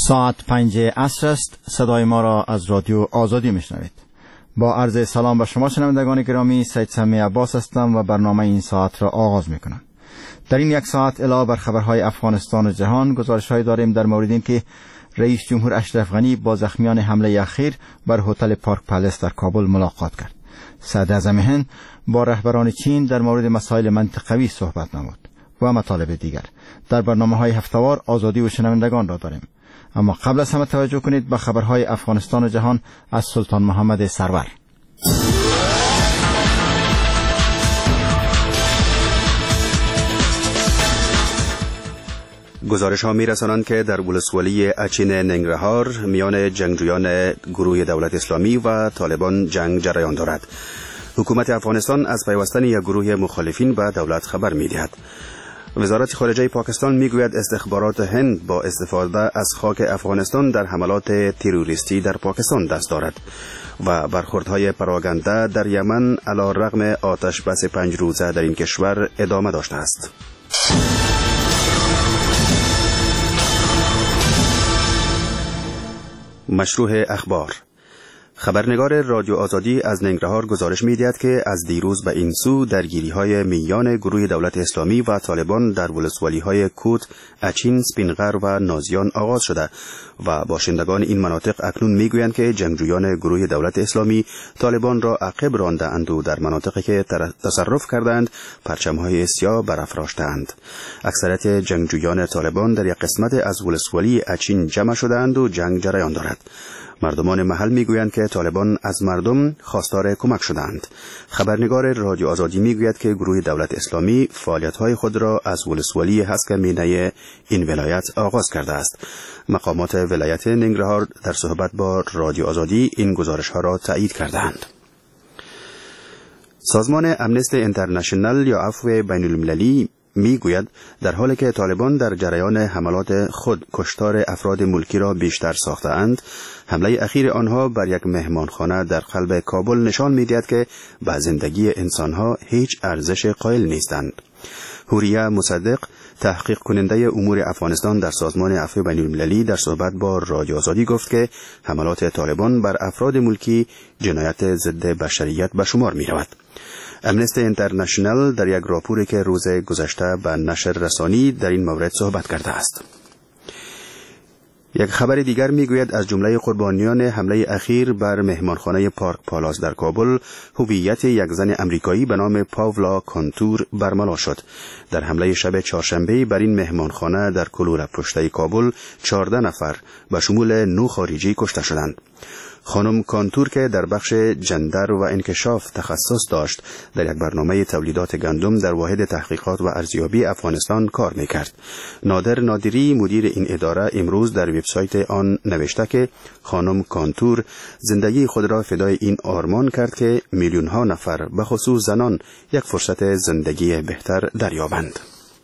ساعت 5 عصر است. صدای ما را از رادیو آزادی میشنوید. با عرض سلام به شما شنوندگان گرامی، سید سمی عباس هستم و برنامه این ساعت را آغاز میکنم. در این یک ساعت علاوه بر خبرهای افغانستان و جهان، گزارش‌هایی داریم در مورد اینکه رئیس جمهور اشرف غنی با زخمیان حمله اخیر بر هتل پارک پالیس در کابل ملاقات کرد. صدر اعظم هند با رهبران چین در مورد مسائل منطقوی صحبت نمود و مطالب دیگر. در برنامه‌های هفته‌وار آزادی و شنوندگان را داریم. اما قبل از همه توجه کنید به خبرهای افغانستان و جهان از سلطان محمد سرور. گزارش ها می رسانند که در ولسوالی اچین ننگرهار میان جنگجویان گروه دولت اسلامی و طالبان جنگ جریان دارد. حکومت افغانستان از پیوستن یک گروه مخالفین به دولت خبر می دهد. وزارت خارجه پاکستان میگوید استخبارات هند با استفاده از خاک افغانستان در حملات تروریستی در پاکستان دست دارد و برخوردهای پراگنده در یمن علی رغم آتش بس 5 روزه در این کشور ادامه داشته است. مشروع اخبار. خبرنگار رادیو آزادی از ننگرهار گزارش می‌دهد که از دیروز به این سو درگیری‌های میان گروه دولت اسلامی و طالبان در ولسوالی‌های کوت، اچین، سپینغر و نازیان آغاز شده و باشندگان این مناطق اکنون می‌گویند که جنگجویان گروه دولت اسلامی طالبان را عقب رانده‌اند و در مناطقی که تصرف کردند پرچم‌های سیاه برافراشته‌اند. اکثریت جنگجویان طالبان در یک قسمت از ولسوالی اچین جمع شده‌اند و جنگ جریان دارد. مردمان محل میگویند که طالبان از مردم خواستار کمک شدند. خبرنگار رادیو آزادی میگوید که گروه دولت اسلامی فعالیت‌های خود را از ولسوالی هسک مینه این ولایت آغاز کرده است. مقامات ولایت ننگرهار در صحبت با رادیو آزادی این گزارش‌ها را تایید کردند. سازمان امنستی اینترنشنال یا عفو بین المللی میگوید در حالی که طالبان در جریان حملات خود کشتار افراد ملکی را بیشتر ساخته‌اند، حمله اخیر آنها بر یک مهمانخانه در قلب کابل نشان می‌دهد که به زندگی انسان‌ها هیچ ارزش قائل نیستند. حوریه مصدق، تحقیق کننده امور افغانستان در سازمان عفو بین المللی، در صحبت با رادیو آزادی گفت که حملات طالبان بر افراد ملکی جنایت ضد بشریت به شمار می‌رود. امنستی اینترنشنال در یک راپوری که روز گذشته به نشر رسانی در این مورد صحبت کرده است. یک خبر دیگر میگوید از جمله قربانیان حمله اخیر بر مهمانخانه پارک پالاس در کابل، هویت یک زن امریکایی به نام پاولا کانتور برملا شد. در حمله شب چهارشنبه بر این مهمانخانه در کلور پشته کابل 14 نفر به شمول 9 خارجی کشته شدند. خانم کانتور که در بخش جندر و انکشاف تخصص داشت، در یک برنامه تولیدات گندم در واحد تحقیقات و ارزیابی افغانستان کار میکرد. نادر نادری، مدیر این اداره، امروز در وبسایت آن نوشته که خانم کانتور زندگی خود را فدای این آرمان کرد که میلیون ها نفر به خصوص زنان یک فرصت زندگی بهتر دریابند.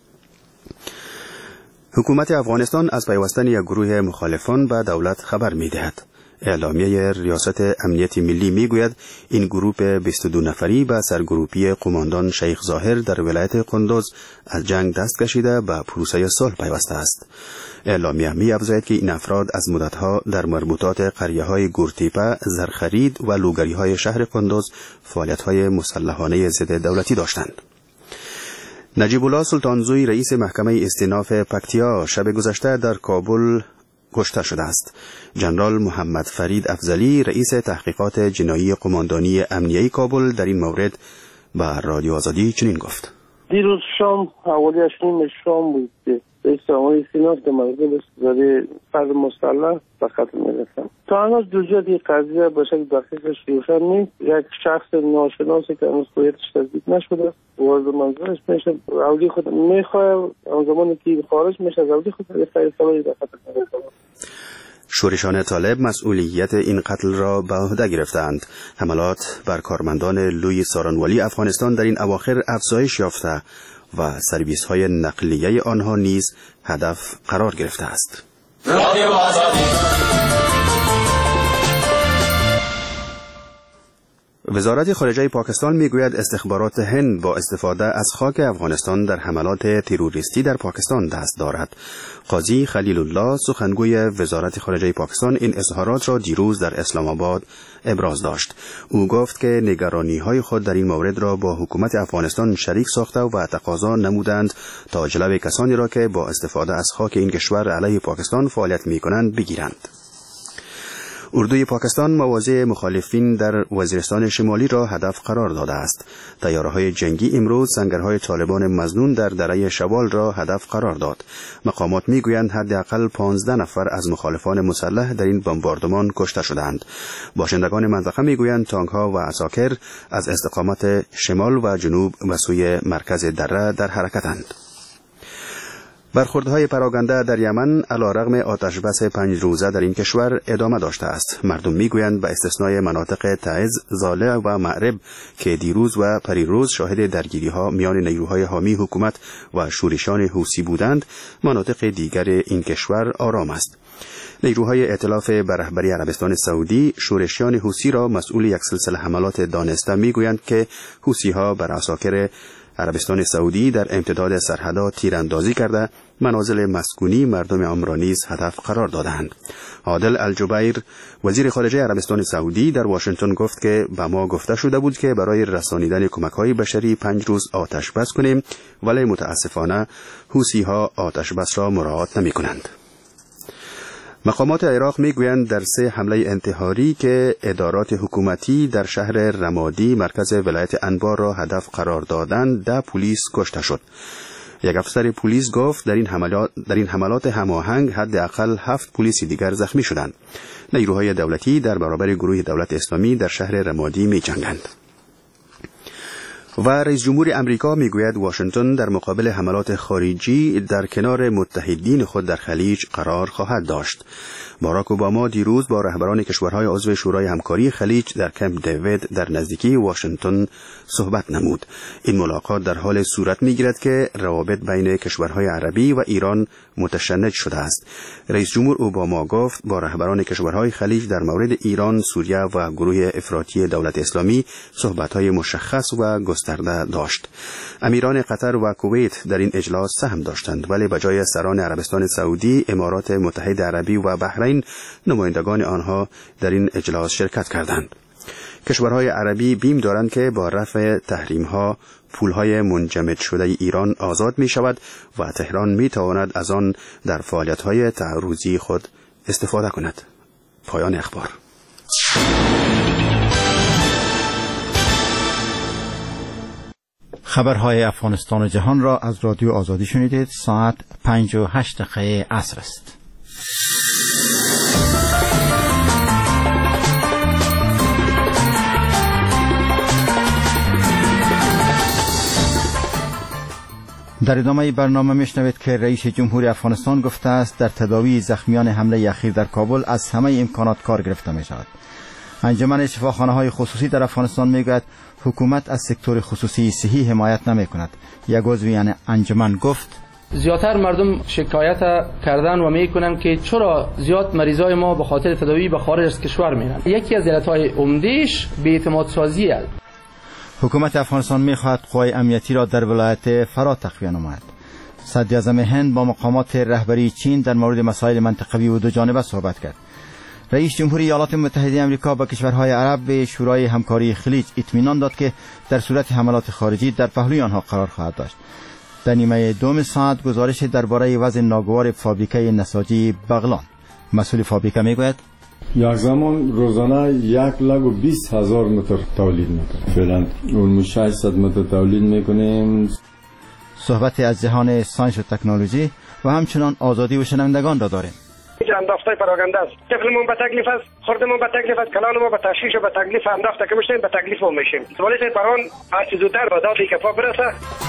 حکومت افغانستان از پیوستن یک گروه مخالفان به دولت خبر میدهد. اعلامیه ریاست امنیت ملی میگوید این گروه 22 نفری به سرگروپی قماندان شیخ ظاهر در ولایت قندوز از جنگ دست کشیده به پروسه صلح پیوسته است. اعلامیه می‌افزاید که این افراد از مدتها در مربوطات قریه‌های گورتیپه، زرخرید و لوگری‌های شهر قندوز فعالیت‌های مسلحانه ضد دولتی داشتند. نجیب الله سلطانزوی، رئیس محکمه استیناف پکتیا، شب گذشته در کابل کشته شده است. جنرال محمد فرید افضلی، رئیس تحقیقات جنایی قماندانی امنیه کابل، در این مورد به رادیو آزادی چنین گفت: دیروز شام حوالی 8 شام بود که رئیس محکمه استیناف در مورد زده فرد مسلح به قتل می‌رسند. تا هنوز جزئیات قضیه به شکل دقیقش روشن نیست. یک شخص ناشناسی که هنوز هویتش تصدیق نشده وارد منزلش میشه، اولی خود میخواه اون زمانی که خارج میشه از اولی خود فیصله به قتل می‌رسند. شورشان طالب مسئولیت این قتل را به عهده گرفتند. حملات بر کارمندان لوی سارانوالی افغانستان در این اواخر افزایش یافته و سرویس‌های نقلیه آنها نیز هدف قرار گرفته است. رادیو آزادی. وزارت خارجه پاکستان میگوید استخبارات هند با استفاده از خاک افغانستان در حملات تروریستی در پاکستان دست دارد. قاضی خلیل الله سخنگوی وزارت خارجه پاکستان این اظهارات را دیروز در اسلام آباد ابراز داشت. او گفت که نگرانی‌های خود در این مورد را با حکومت افغانستان شریک ساخته و تقاضا نمودند تا جلوی کسانی را که با استفاده از خاک این کشور علیه پاکستان فعالیت می‌کنند بگیرند. اردوی پاکستان مواضع مخالفین در وزیرستان شمالی را هدف قرار داده است. طیاره‌های جنگی امروز سنگرهای طالبان مظنون در دره شوال را هدف قرار داد. مقامات میگویند حداقل 15 نفر از مخالفان مسلح در این بمباردمان کشته شدند. باشندگان منطقه میگویند تانک‌ها و عساکر از استقامت شمال و جنوب و سوی مرکز دره در حرکتند. برخوردهای پراکنده در یمن علیرغم آتش بس 5 روزه در این کشور ادامه داشته است. مردم میگویند به استثنای مناطق تعز، زالع و معرب که دیروز و پریروز شاهد درگیری‌ها میان نیروهای حامی حکومت و شورشیان حوثی بودند، مناطق دیگر این کشور آرام است. نیروهای ائتلاف به رهبری عربستان سعودی شورشیان حوثی را مسئول یک سلسله حملات دانسته میگویند که حوثی‌ها بر عساکر عربستان سعودی در امتداد سرحدها تیراندازی کرده منازل مسکونی مردم آن را نیز هدف قرار دادند. عادل الجبیر وزیر خارجه عربستان سعودی در واشنگتن گفت که به ما گفته شده بود که برای رسانیدن کمک‌های بشری 5 روز آتش بس کنیم، ولی متاسفانه حوثی‌ها آتش بس را مراعات نمی‌کنند. مقامات عراق میگویند در 3 حمله انتحاری که ادارات حکومتی در شهر رمادی مرکز ولایت انبار را هدف قرار دادند 10 پلیس کشته شد. یک افسر پلیس گفت در این حملات هماهنگ حداقل 7 پلیس دیگر زخمی شدند. نیروهای دولتی در برابر گروه دولت اسلامی در شهر رمادی می‌جنگند. و رئیس جمهور امریکا میگوید واشنگتن در مقابل حملات خارجی در کنار متحدین خود در خلیج قرار خواهد داشت. باراک اوباما دیروز با رهبران کشورهای عضو شورای همکاری خلیج در کمپ دیوید در نزدیکی واشنگتن صحبت نمود. این ملاقات در حال صورت میگیرد که روابط بین کشورهای عربی و ایران متشنج شده است. رئیس جمهور اوباما گفت با رهبران کشورهای خلیج در مورد ایران، سوریه و گروه افراطی دولت اسلامی صحبت‌های مشخص و گسترده داشت. امیران قطر و کویت در این اجلاس سهم داشتند، ولی به جای سران عربستان سعودی، امارات متحده عربی و بحرین نمایندگان آنها در این اجلاس شرکت کردند. کشورهای عربی بیم دارند که با رفع تحریم‌ها پولهای منجمد شده ایران آزاد می شود و تهران می تواند از آن در فعالیت‌های تعرضی خود استفاده کند. پایان اخبار. خبرهای افغانستان و جهان را از رادیو آزادی شنیدید. ساعت 5:08 عصر است. در ادامه برنامه میشنوید که رئیس جمهور افغانستان گفته است در تداوی زخمیان حمله اخیر در کابل از همه امکانات کار گرفته می شود. انجمن شفاخانه‌های خصوصی در افغانستان میگوید حکومت از سکتور خصوصی صحی حمایت نمی کند. یک عضو یعنی انجمن گفت زیادتر مردم شکایت کردن و میکنن که چرا زیاد مریضای ما به خاطر تداوی به خارج از کشور میرن. یکی از علتهای عمده‌اش بی‌اعتماد سازی است. حکومت افغانستان میخواهد قوای امنیتی را در ولایت فرات تقویت نماید. صدر اعظم هند با مقامات رهبری چین در مورد مسائل منطقوی و دو جانبه صحبت کرد. رئیس جمهوری ایالات متحده آمریکا به کشورهای عرب به شورای همکاری خلیج اطمینان داد که در صورت حملات خارجی در پهلوی آنها قرار خواهد داشت. در نیمه دوم ساعت گزارش درباره وضع ناگوار فابریکه نساجی بغلان. مسئول فابریکه میگوید یک زمان روزانه 120,000 متر تولید میکنیم. فعلا اون 600 متر تولید میکنیم. صحبت از جهان ساینس و تکنولوژی و همچنان آزادی و شنوندگان را داریم. انداخته پراکنده است. طفلمون به تکلیف است، خردمون به تکلیف است، کلانمون به تشویش و به تکلیف انداخته که میشیم، به تکلیف ما میشیم. ولی بران هر چه زودتر به داد کفا برسه.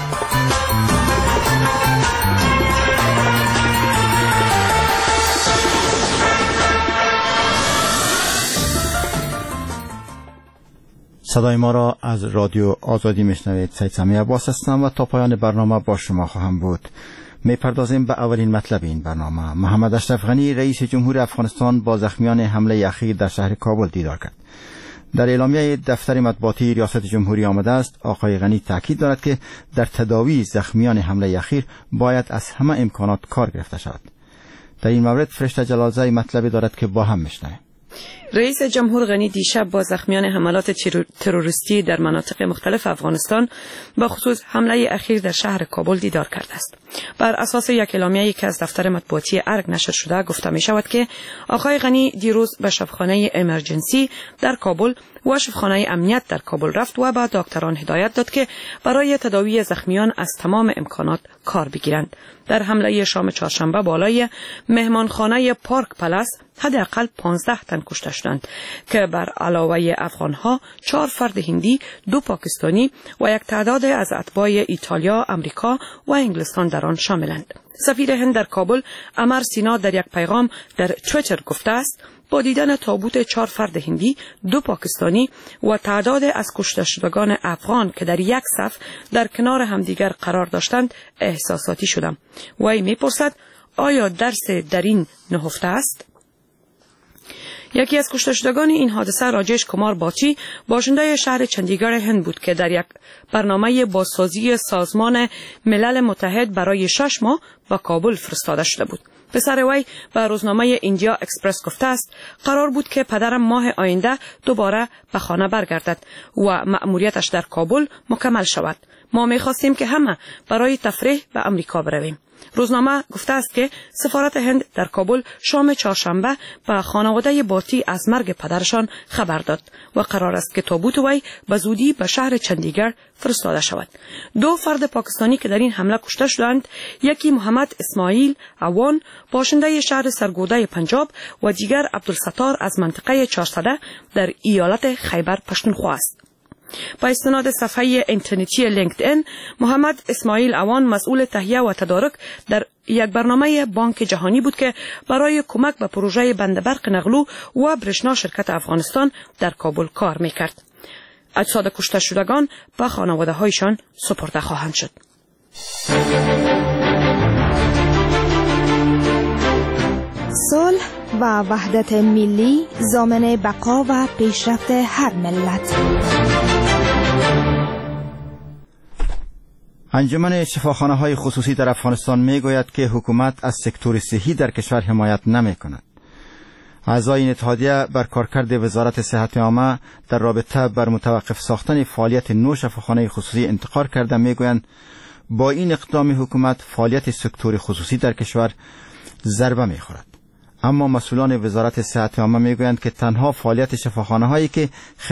صدای ما را از رادیو آزادی میشنوید. سید سمی عباس هستم و تا پایان برنامه با شما خواهم بود. میپردازیم به اولین مطلب این برنامه. محمد اشرف غنی رئیس جمهور افغانستان با زخمیان حمله اخیر در شهر کابل دیدار کرد. در اعلامیه دفتر مطبوعاتی ریاست جمهوری آمده است آقای غنی تاکید دارد که در تداوی زخمیان حمله اخیر باید از همه امکانات کار گرفته شود. در این مورد فرشته جلالزاده مطلبی دارد که با هم میشنویم. رئیس جمهور غنی دیشب با زخمیان حملات تروریستی در مناطق مختلف افغانستان با خصوص حمله اخیر در شهر کابل دیدار کرده است. بر اساس یک اعلامیه‌ای که از دفتر مطبوعاتی ارگ نشر شده گفته می شود که آقای غنی دیروز به شفاخانه امرجنسی در کابل و شفاخانه امنیت در کابل رفت و به دکتران هدایت داد که برای تداوی زخمیان از تمام امکانات کار بگیرند. در حمله شام چهارشنبه بالای مهمانخانه پارک پلاس حداقل 15 تن کشته شدند که بر علاوه افغانها 4 فرد هندی، 2 پاکستانی و یک تعداد از اتباع ایتالیا، امریکا و انگلستان در آن شاملند. سفیر هند در کابل امر سینا در یک پیغام در توییتر گفته است با دیدن تابوت 4 فرد هندی، 2 پاکستانی و تعداد از کشته شدگان افغان که در یک صف در کنار همدیگر قرار داشتند احساساتی شدم. وی میپرسد آیا درس در این نهفته است؟ یکی از کشته شدگان این حادثه راجش کمار باچی باشنده شهر چندیگڑ هند بود که در یک برنامه بازسازی سازمان ملل متحد برای 6 ماه به کابل فرستاده شده بود. پسر وی به روزنامه ایندیا اکسپرس گفته است قرار بود که پدرم ماه آینده دوباره به خانه برگردد و مأموریتش در کابل مکمل شود. ما می‌خواستیم که همه برای تفریح به امریکا برویم. روزنامه گفته است که سفارت هند در کابل شام چهارشنبه به خانواده باتی از مرگ پدرشان خبر داد و قرار است که تابوت وی به زودی به شهر چندیگڑ فرستاده شود. 2 فرد پاکستانی که در این حمله کشته شدند، یکی محمد اسماعیل اوان باشنده شهر سرگوده پنجاب و دیگر عبدالستار از منطقه 400 در ایالت خیبر پختونخوا است. با استناد صفحه اینترنتی لینکدین، محمد اسماعیل اوان مسئول تهیه و تدارک در یک برنامه بانک جهانی بود که برای کمک به پروژه بند برق نقلو و برشنا شرکت افغانستان در کابل کار میکرد. اجساد کشته شدگان به خانواده هایشان سپرده خواهند شد. صلح و وحدت ملی ضامن بقا و پیشرفت هر ملت. انجمن شفاخانه‌های خصوصی در افغانستان میگوید که حکومت از سکتور صحی در کشور حمایت نمی‌کند. اعضای این اتحادیه بر کارکرد وزارت صحت عامه در رابطه بر متوقف ساختن فعالیت 9 شفاخانه خصوصی انتقاد کرده میگویند با این اقدام حکومت فعالیت سکتور خصوصی در کشور ضربه می‌خورد. اما مسئولان وزارت صحت عامه میگویند که تنها فعالیت شفاخانه‌هایی که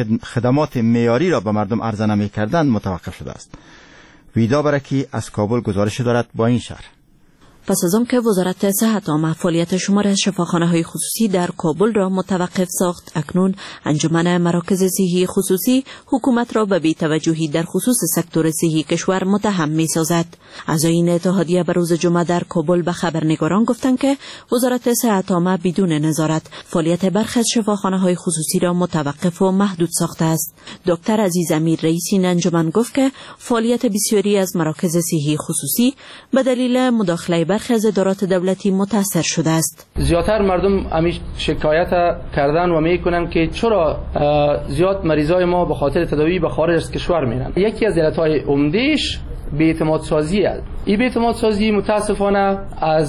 خدمات معیاری را به مردم عرضه نمی‌کردند متوقف شده است. ویدا برکی از کابل گزارش دارد با این شرح. پس از آن که وزارت صحت عامه فعالیت شمار از شفاخانه‌های خصوصی در کابل را متوقف ساخت، اکنون انجمن مراکز صحی خصوصی حکومت را به بی‌توجهی در خصوص سکتور صحی کشور متهم می‌سازد. اعضای این اتحادیه به روز جمعه در کابل به خبرنگاران گفتند که وزارت صحت عامه بدون نظارت فعالیت برخی از شفاخانه‌های خصوصی را متوقف و محدود ساخته است. دکتر عزیز امیر رئیس این انجمن گفت که فعالیت بسیاری از مراکز صحی خصوصی به دلیل مداخله برخی از ادارات دولتی متاثر شده است. زیادتر مردم همیشه شکایت کردن و میکنن که چرا زیاد مریضای ما به خاطر تداوی به خارج از کشور میرن. یکی از علتهای عمده‌اش بی‌اعتماد سازی است. این بی‌اعتماد سازی متاسفانه از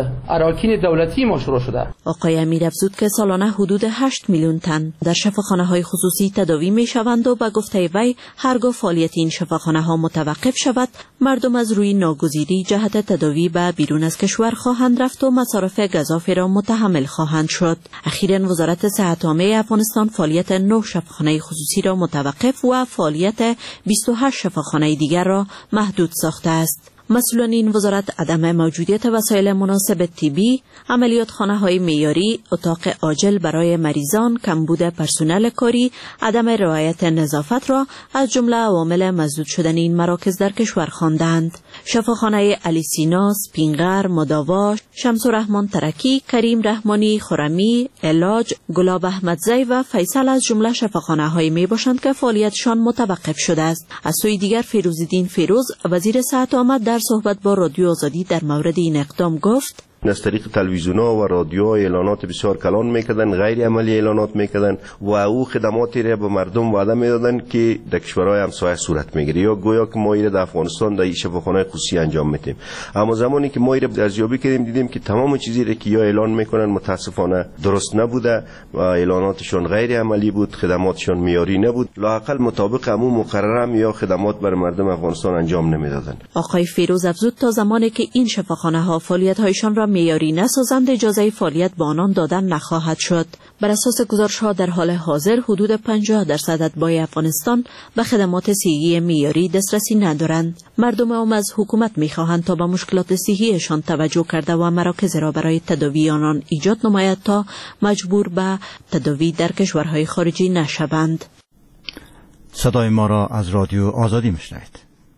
اراکین دولتی ما شروع شده. آقای امیر افزود که سالانه حدود 8 میلیون تن در شفاخانه‌های خصوصی تداوی میشوند و به گفته وی هرگاه فعالیت این شفاخانه‌ها متوقف شود، مردم از روی ناگزیری جهت تداوی به بیرون از کشور خواهند رفت و مصارف گزافه را متحمل خواهند شد. اخیراً وزارت صحت عامه افغانستان فعالیت 9 شفاخانه خصوصی را متوقف و فعالیت 28 شفاخانه دیگر را محدود ساخته است. مسئولان این وزارت عدم موجودیت وسایل مناسب طبی، عملیاتخانه‌های معیاری، اتاق عاجل برای مریضان، کمبود پرسنل کاری، عدم رعایت نظافت را از جمله عوامل مسدود شدن این مراکز در کشور خواندند. شفاخانه علی سینا، سپینغر، مداوا، شمس الرحمن ترکی، کریم رحمانی خرمی، علاج، گلاب احمدزی و فیصل از جمله شفاخانه‌هایی میباشند که فعالیتشان متوقف شده است. از سوی دیگر فیروزالدین فیروز وزیر صحت عامه در صحبت با رادیو آزادی در مورد این اقدام گفت: از طریق تلویزیون‌ها و رادیوها اعلانات بسیار کلان میکردن، غیر عملی اعلانات میکردن و او خدماتی را به مردم وعده میدادن که در کشورهای همسایه صورت میگیره، یا گویا که ما در افغانستان در شفاخانه خصوصی انجام میدیم. اما زمانی که ما ارزیابی کردیم دیدیم که تمام چیزی را که یا اعلان میکنن متاسفانه درست نبوده و اعلاناتشون غیر عملی بود، خدماتشون معیاری نبود، لااقل مطابق همون مقرره یا خدمات برای مردم افغانستان انجام نمیدادن. آقای فیروز افزود تا زمانی که این شفاخانه ها فعالیت هایشان را معیاری نسازند اجازه فعالیت به آنان دادن نخواهد شد. بر اساس گزارش ها در حال حاضر حدود 50% اتباع افغانستان به خدمات صحی معیاری دسترسی ندارند. مردم هم از حکومت میخواهند تا به مشکلات صحیشان توجه کرده و مراکز را برای تداوی آنان ایجاد نماید تا مجبور به تداوی در کشورهای خارجی نشوند. صدای ما را از رادیو آزادی میشنوید.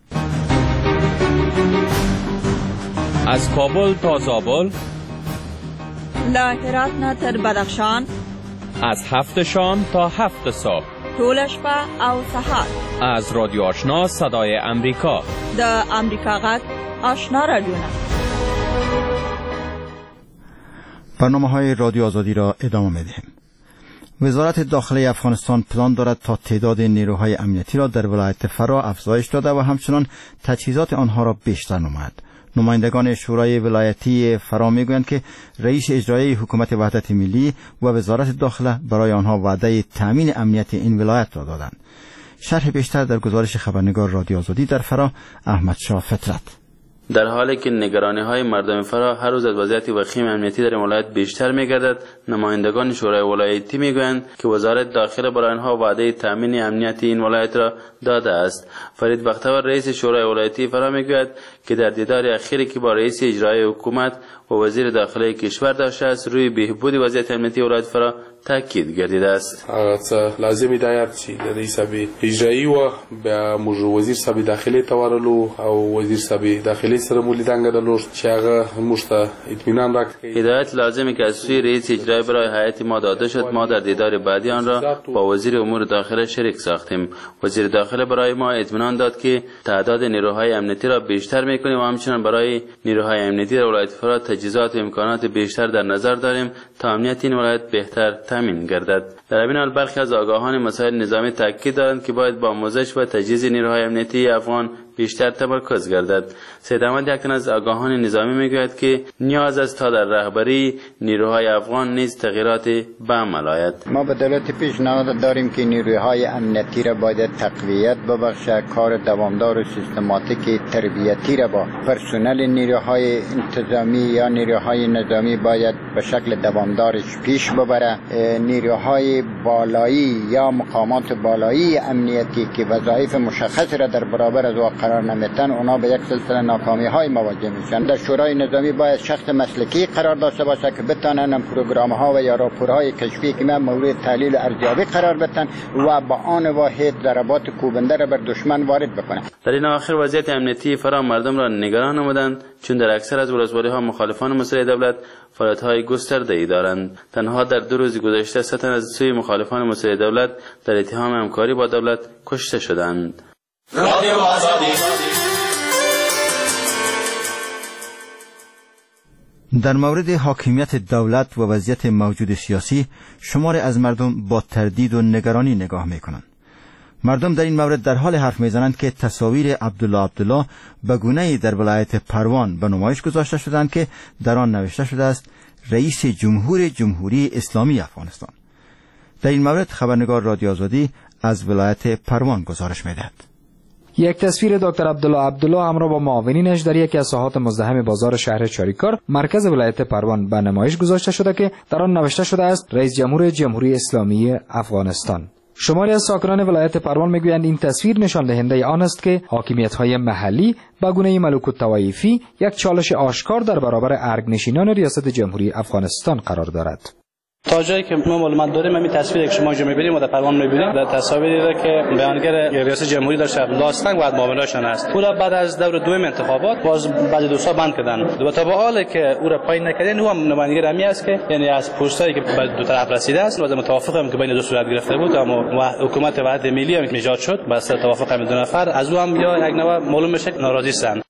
از کابل تا زابل، له هرات نه تر بدخشان، از 7 شام تا 7 صبح، ټول شپه او سهار، از رادیو آشنا صدای امریکا، د امریکا غږ آشنا رادیونا. برنامه‌های رادیو آزادی را ادامه می‌دهیم. وزارت داخلی افغانستان پلان دارد تا تعداد نیروهای امنیتی را در ولایت فرا افزایش داده و همچنان تجهیزات آنها را بیشتر نماید. نمایندگان شورای ولایتی فرا میگویند که رئیس اجرایی حکومت وحدت ملی و وزارت داخله برای آنها وعده تامین امنیت این ولایت را دادند. شرح بیشتر در گزارش خبرنگار رادیو آزادی در فرا، احمد شاه فطرت. در حالی که نگرانی‌های مردم فرا هر روز از وضعیت وخیم امنیتی در ولایت بیشتر می‌گردد، نمایندگان شورای ولایتی می‌گویند که وزارت داخله برای آنها وعده تامین امنیت این ولایت را داده است. فرید بختیار رئیس شورای ولایتی فرا می‌گوید که در دیدار اخیری که با رئیس اجرایی حکومت و وزیر داخله کشور داشته است، روی بهبود وضعیت امنیتی ولایت فرا تاکید گردیده است. لازم هدایت شي د رئیس اجرایی و به وزیر صاحب داخله تورلو او وزیر صاحب داخله سره مولیدان غدلو چې هغه مشته اطمینان راکړي. هدایت لازمه که از سوی رئیس اجرایی برای هیئت ما داده شد. ما در دیدار بعدی آن را با وزیر امور داخله شریک ساختیم. وزیر داخله برای ما اطمینان داد که تعداد نیروهای امنیتی را بیشتر می‌کنیم و همچنین برای نیروهای امنیتی در ولایت فرا تجهیزات و امکانات بیشتر در نظر داریم تا امنیت این ولایت بهتر تامین گردد. در این حال برخی از آگاهان مسائل نظامی تاکید دارند که باید با آموزش و تجهیز نیروهای امنیتی افغان بیشتر تمرکز گردد. سید احمد یکتن از آگاهان نظامی میگوید که نیاز است تا در رهبری نیروهای افغان نیز تغییرات به عمل آید. ما به دولت پیشنهاد داریم که نیروهای امنیتی را باید تقویت ببخشد، کار دوامدار و سیستماتیک تربیتی را با پرسنل نیروهای انتظامی یا نیروهای نظامی باید به شکل دوامدارش پیش ببره. نیروهای بالایی یا مقامات بالایی امنیتی که وظایف مشخص را در برابر از قرار نمیتن، اونا به یک سلسله ناکامی های مواجه میشن. در شورای نظامی باید شخص مسلکی قرار داشته باشه که بتونن پروگرام ها و یا راپورهای کشفی که مورد تحلیل و ارزیابی قرار بدن و با آن واحد ضربات کوبنده را بر دشمن وارد بکنن. در این آخر وضعیت امنیتی فرا مردم را نگران نمودند، چون در اکثر از ولسوالی ها مخالفان مسئله دولت فعالیت‌های گسترده‌ای دارند. تنها در 2 روز گذشته 3 تن از سوی مخالفان مسئله دولت در اتهام همکاری با دولت کشته شدند. رادیو آزادی. در مورد حاکمیت دولت و وضعیت موجود سیاسی، شماری از مردم با تردید و نگرانی نگاه می‌کنند. مردم در این مورد در حال حرف می‌زنند که تصاویر عبدالله به گونه‌ای در ولایت پروان به نمایش گذاشته شدند که در آن نوشته شده است رئیس جمهوری اسلامی افغانستان. در این مورد خبرنگار رادیو آزادی از ولایت پروان گزارش می‌دهد. یک تصویر دکتر عبدالله همراه با معاونینش در یکی از ساحات مزدحم بازار شهر چاریکار مرکز ولایت پروان به نمایش گذاشته شده که در آن نوشته شده است رئیس جمهوری اسلامی افغانستان. شماری از ساکنان ولایت پروان میگویند این تصویر نشان دهنده آن است که حاکمیت‌های محلی به گونه ملوک طوایفی یک چالش آشکار در برابر ارگنشینان ریاست جمهوری افغانستان قرار دارد. تا جایی که ما معلومات داریم همین تصویری که شما اینجا می‌بینید و در پروان می‌بینید در تصاویری را که بیانگر ریاست جمهوری داشته لاستنگ و معاونانشان است. او را بعد از دور دوم انتخابات باز بعد دوستا بند کردن و تا به حالی که او را پایین نکردن او هم نماینده رمی است که یعنی از پستایی که به دو طرف رسیده است و موافقم که بین دو صورت گرفته بود اما حکومت وحدت ملی هم ایجاد شد با توافق همین دو نفر از او هم یا یک نوع معلوم میشه ناراضی هستند.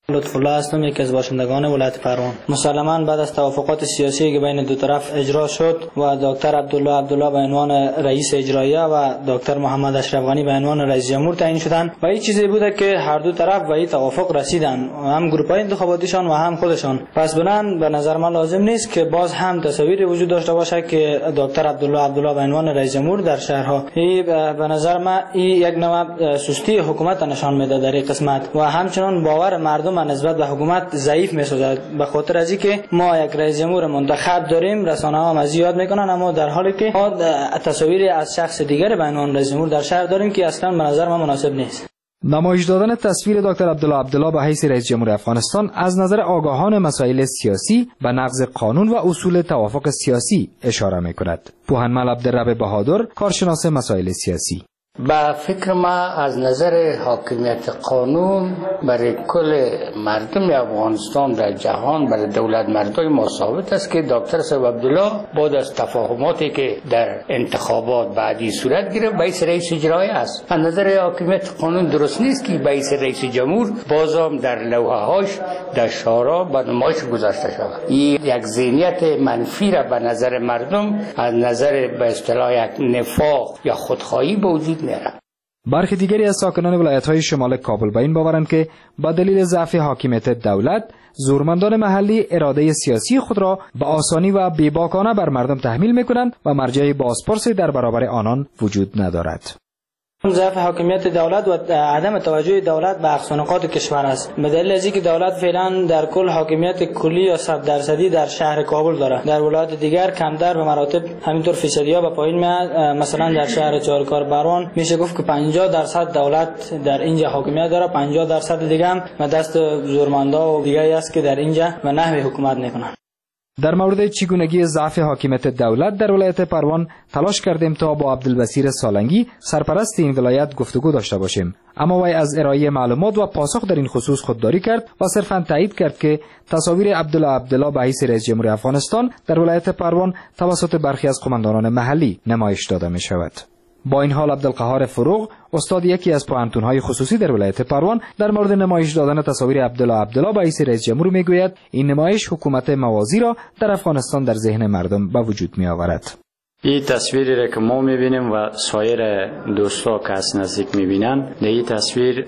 لطف الله هستم، یکی از باشندگان ولایت پروان. مسلماً بعد از توافقات سیاسی که بین دو طرف اجرا شد و دکتر عبدالله به عنوان رئیس اجراییه و دکتر محمد اشرف غنی به عنوان رئیس جمهور تعیین شدند و این چیزی بوده که هر دو طرف به این توافق رسیدن، هم گروه‌های انتخاباتیشان و هم خودشان. پس بنان به نظر من لازم نیست که باز هم تصویری وجود داشته باشه که دکتر عبدالله به عنوان رئیس جمهور در شهرها. این به نظر من این یک نوع سستی حکومت نشان میده در این قسمت و همچنان باور مردم نسبت به حکومت ضعیف می‌سازد. به خاطر از اینکه ما یک رئیس جمهور منتخب داریم، رسانه‌ها هم از یاد میکنن، اما در حالی که ما تصاویری از شخص دیگر به عنوان رئیس جمهور در شهر داریم که اصلا به نظر من مناسب نیست. نمایش دادن تصویر دکتر عبدالله به حیث رئیس جمهور افغانستان از نظر آگاهان مسائل سیاسی به نقض قانون و اصول توافق سیاسی اشاره می‌کند. پوهنمل عبدالرب بهادر، کارشناس مسائل سیاسی: با فکر ما از نظر حاکمیت قانون برای کل مردم افغانستان در جهان برای دولت مردای ما ثابت است که دکتر صاحب عبدالله بعد از تفاهماتی که در انتخابات بعدی صورت گرفت بیس رئیس اجرایی است. از نظر حاکمیت قانون درست نیست که بیس رئیس جمهور بازم در لوحه‌هاش در شورا به نمایش گذاشته شود. این یک ذهنیت منفی را به نظر مردم از نظر به اصطلاح یک نفاق یا خودخواهی به وجود میاره. برخی دیگری از ساکنان ولایت‌های شمال کابل به این باورند که با دلیل ضعف حاکمیت دولت، زورمندان محلی اراده سیاسی خود را به آسانی و بیباکانه بر مردم تحمیل می‌کنند و مرجع بازپرسی در برابر آنان وجود ندارد. ضعف حاکمیت دولت و عدم توجه دولت به اقصانقات کشور است. به دلیل از اینکه دولت فعلا در کل حاکمیت کلی یا 100% در شهر کابل دارد. در ولایت دیگر کمتر به مراتب همینطور فیصدی‌ها به پایین میاد. مثلا در شهر چهارکار بروان میشه گفت که 50% دولت در اینجا حاکمیت داره، 50% دیگه هم به دست زورمندا و دیگری است که در اینجا به نحوی حکومت میکنند. در مورد چگونگی ضعف حاکمیت دولت در ولایت پروان تلاش کردیم تا با عبدالبصیر سالنگی سرپرست این ولایت گفتگو داشته باشیم، اما وی از ارائه معلومات و پاسخ در این خصوص خودداری کرد و صرفاً تایید کرد که تصاویر عبدالله به حیث رئیس جمهور افغانستان در ولایت پروان توسط برخی از قماندانان محلی نمایش داده می شود. با این حال عبدالقهار فروغ، استاد یکی از پوهنتون‌های خصوصی در ولایت پروان، در مورد نمایش دادن تصاویر عبدالله به حیث رئیس جمهور میگوید این نمایش حکومت موازی را در افغانستان در ذهن مردم به وجود میآورد. این تصویری را که ما میبینیم و سایر دوستا که از نزدیک میبینن، در این تصویر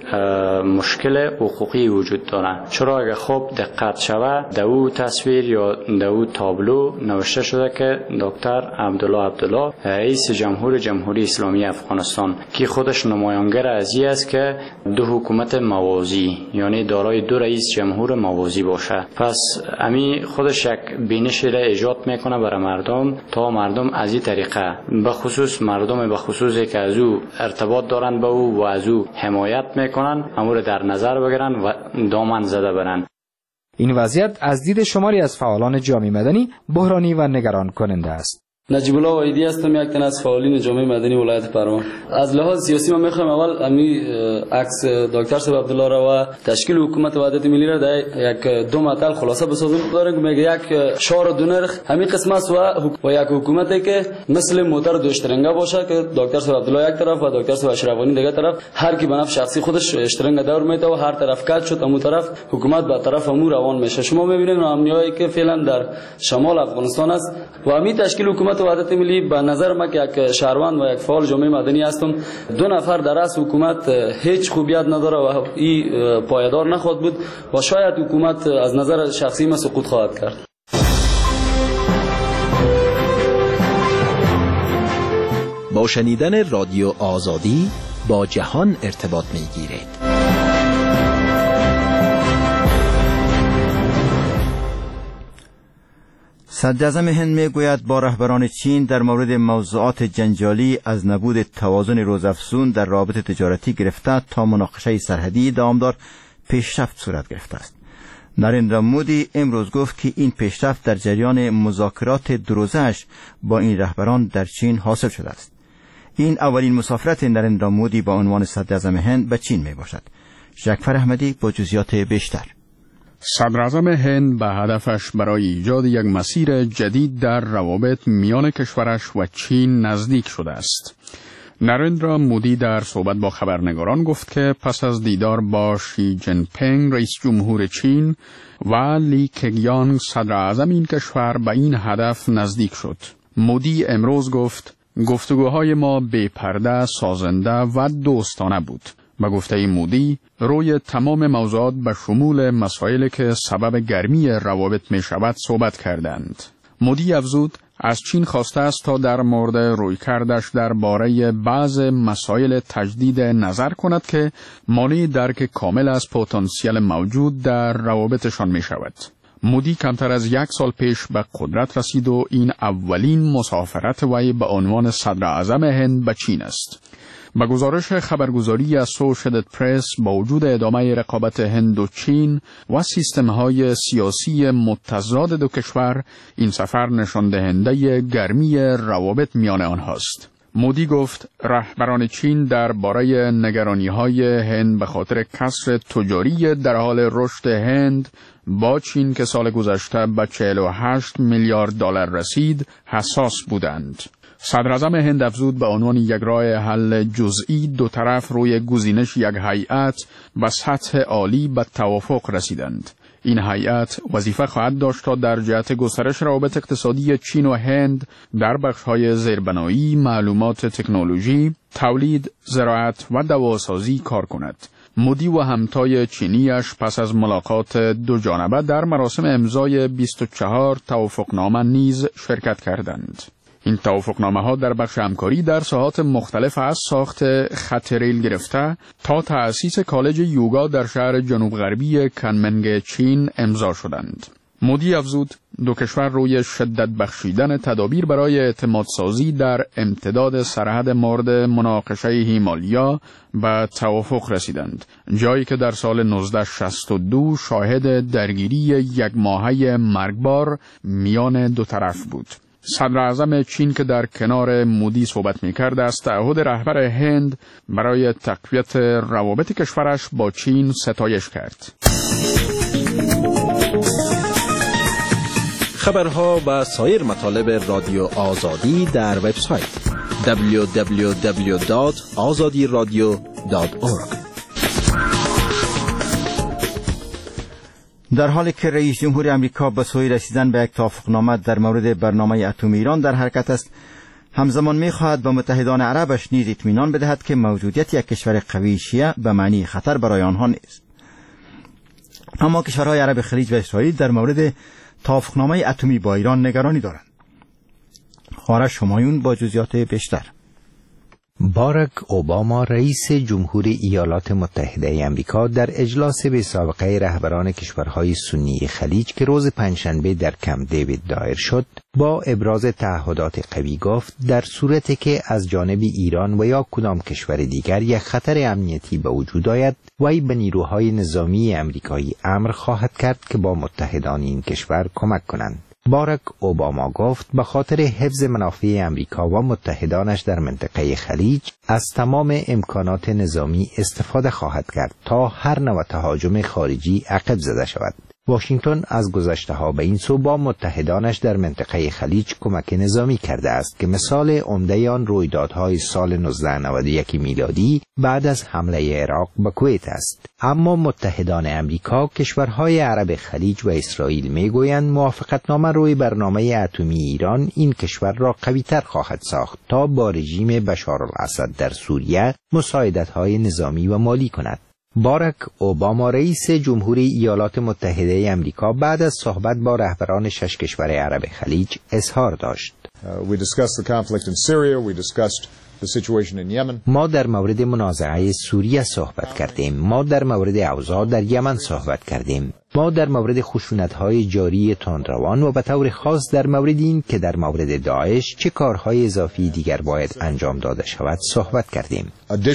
مشکل حقوقی وجود دارن. چرا اگه خوب دقت شود در او تصویر یا در او تابلو نوشته شده که دکتر عبدالله رئیس جمهوری اسلامی افغانستان که خودش نمایانگر از این است که دو حکومت موازی، یعنی دارای دو رئیس جمهور موازی باشه. پس امی خودش یک بینشی را ایجاد میکنه برای مردم تا مردم از این طریقه به خصوص مردم به خصوصی که از او ارتباط دارن به او و از او حمایت میکنن امور در نظر بگیرن و دامن زده برن. این وضعیت از دید شماری از فعالان جامعه مدنی بحرانی و نگران کننده است. نجیب الله وحیدی هستم، یک تن از فعالین جامعه مدنی ولایت پروان. از لحاظ سیاسی ما میخوایم اول امی عکس دکتر صاحب عبدالله را و تشکیل حکومت وحدت ملی را در یک دو مطلب خلاصه بسازیم. داریم میگه یک شعار دو نرخ همین قسم است و یک حکومتی که مثل موتر دو اشترنگه باشه که دکتر صاحب عبدالله یک طرف و دکتر صاحب اشرف غنی دیگه طرف، هر کی به نفع شخصی خودش اشترنگه دور میده و هر طرف کج شد اون طرف حکومت به طرف امور روان میشه. شما میبینید ناامنیایی که فعلا در شمال افغانستان است و همین تشکیل حکومت وحدت ملی به نظر ما که یک شهروند و یک فعال جامعه مدنی هستم، دو نفر در رأس حکومت هیچ خوبیت نداره و این پایدار نخواهد بود و شاید حکومت از نظر شخصی ما سقوط خواهد کرد. با شنیدن رادیو آزادی با جهان ارتباط میگیرید. صدراعظم هند میگوید با رهبران چین در مورد موضوعات جنجالی از نبود توازن روزافزون در رابطه تجارتی گرفته تا مناقشه سرحدی دامدار پیشرفت صورت گرفته است. نریندرا مودی امروز گفت که این پیشرفت در جریان مذاکرات دروزه‌اش با این رهبران در چین حاصل شده است. این اولین مسافرت نریندرا مودی با عنوان صدراعظم هند به چین می باشد. جعفر احمدی با جزئیات بیشتر. صدراعظم هند به هدفش برای ایجاد یک مسیر جدید در روابط میان کشورش و چین نزدیک شده است. نریندرا مودی در صحبت با خبرنگاران گفت که پس از دیدار با شی جین پینگ رئیس جمهور چین و لی کگیانگ صدر اعظم این کشور به این هدف نزدیک شد. مودی امروز گفت گفتگوهای ما بی پرده، سازنده و دوستانه بود. به گفته مودی روی تمام موضوعات به شمول مسائلی که سبب گرمی روابط می شود صحبت کردند. مودی افزود از چین خواسته است تا در مورد رویکردش درباره بعض مسائل تجدید نظر کند که مانع درک کامل از پتانسیل موجود در روابطشان می شود. مودی کمتر از 1 سال پیش به قدرت رسید و این اولین مسافرت وی به عنوان صدر اعظم هند به چین است. به گزارش خبرگزاری اسوشییتد پرس با وجود ادامه رقابت هند و چین و سیستم‌های سیاسی متضاد دو کشور، این سفر نشان دهنده گرمی روابط میان آنهاست. مودی گفت رهبران چین درباره نگرانی‌های هند به خاطر کسر تجاری در حال رشد هند با چین که سال گذشته به 48 میلیارد دلار رسید حساس بودند. صدر اعظم هند افزود به عنوان یک راه حل جزئی دو طرف روی گزینش یک هیئت به سطح عالی به توافق رسیدند. این هیئت وظیفه خواهد داشت تا در جهت گسترش روابط اقتصادی چین و هند در بخش‌های زیربنایی، معلومات تکنولوژی، تولید، زراعت و دواسازی کار کند. مودی و همتای چینیش پس از ملاقات دو جانبه در مراسم امضای 24 توافقنامه نیز شرکت کردند. این توافقنامه‌ها در بخش همکاری در ساحات مختلف از ساخت خط ریل گرفته تا تأسیس کالج یوگا در شهر جنوب غربی کنمنگ چین امضا شدند. مودی افزود دو کشور روی شدت بخشیدن تدابیر برای اعتماد سازی در امتداد سرحد مورد مناقشه هیمالیا به توافق رسیدند، جایی که در سال 1962 شاهد درگیری یک ماهه مرگبار میان دو طرف بود. صدر اعظم چین که در کنار مودی صحبت می‌کرد از تعهد رهبر هند برای تقویت روابط کشورش با چین ستایش کرد. خبرها و سایر مطالب رادیو آزادی در وبسایت www.azadiradio.org. در حالی که رئیس جمهور امریکا به سوی رسیدن به یک توافقنامه در مورد برنامه اتمی ایران در حرکت است، همزمان می‌خواهد به متحدان عربش نیز اطمینان بدهد که موجودیت یک کشور قوی شیعه به معنی خطر برای آنها نیست. اما کشورهای عرب خلیج و اسرائیل در مورد توافقنامه اتمی با ایران نگرانی دارند. خارش همایون با جزئیات بیشتر. باراک اوباما رئیس جمهور ایالات متحده آمریکا در اجلاس به سابقه رهبران کشورهای سنی خلیج که روز پنجشنبه در کمپ دیوید دایر شد، با ابراز تعهدات قوی گفت در صورتی که از جانب ایران و یا کدام کشور دیگر یک خطر امنیتی به وجود آید، وی به نیروهای نظامی آمریکایی امر خواهد کرد که با متحدان این کشور کمک کنند. باراک اوباما گفت به خاطر حفظ منافع امریکا و متحدانش در منطقه خلیج از تمام امکانات نظامی استفاده خواهد کرد تا هر نوع تهاجم خارجی عقب زده شود. واشنگتن از گذشته‌ها به این سو با متحدانش در منطقه خلیج کمک نظامی کرده است که مثال عمده آن رویدادهای سال 1991 میلادی بعد از حمله عراق به کویت است. اما متحدان امریکا، کشورهای عرب خلیج و اسرائیل میگویند موافقتنامه روی برنامه اتمی ایران این کشور را قوی‌تر خواهد ساخت تا با رژیم بشار الاسد در سوریه مساعدت‌های نظامی و مالی کند. باراک اوباما رئیس جمهور ایالات متحده آمریکا بعد از صحبت با رهبران 6 کشور عرب خلیج اظهار داشت: ما در مورد منازعه سوریه صحبت کردیم، ما در مورد اوضاع در یمن صحبت کردیم، ما در مورد خشونت‌های جاری تندروان و به طور خاص در مورد این که در مورد داعش چه کارهای اضافی دیگر باید انجام داده شود صحبت کردیم.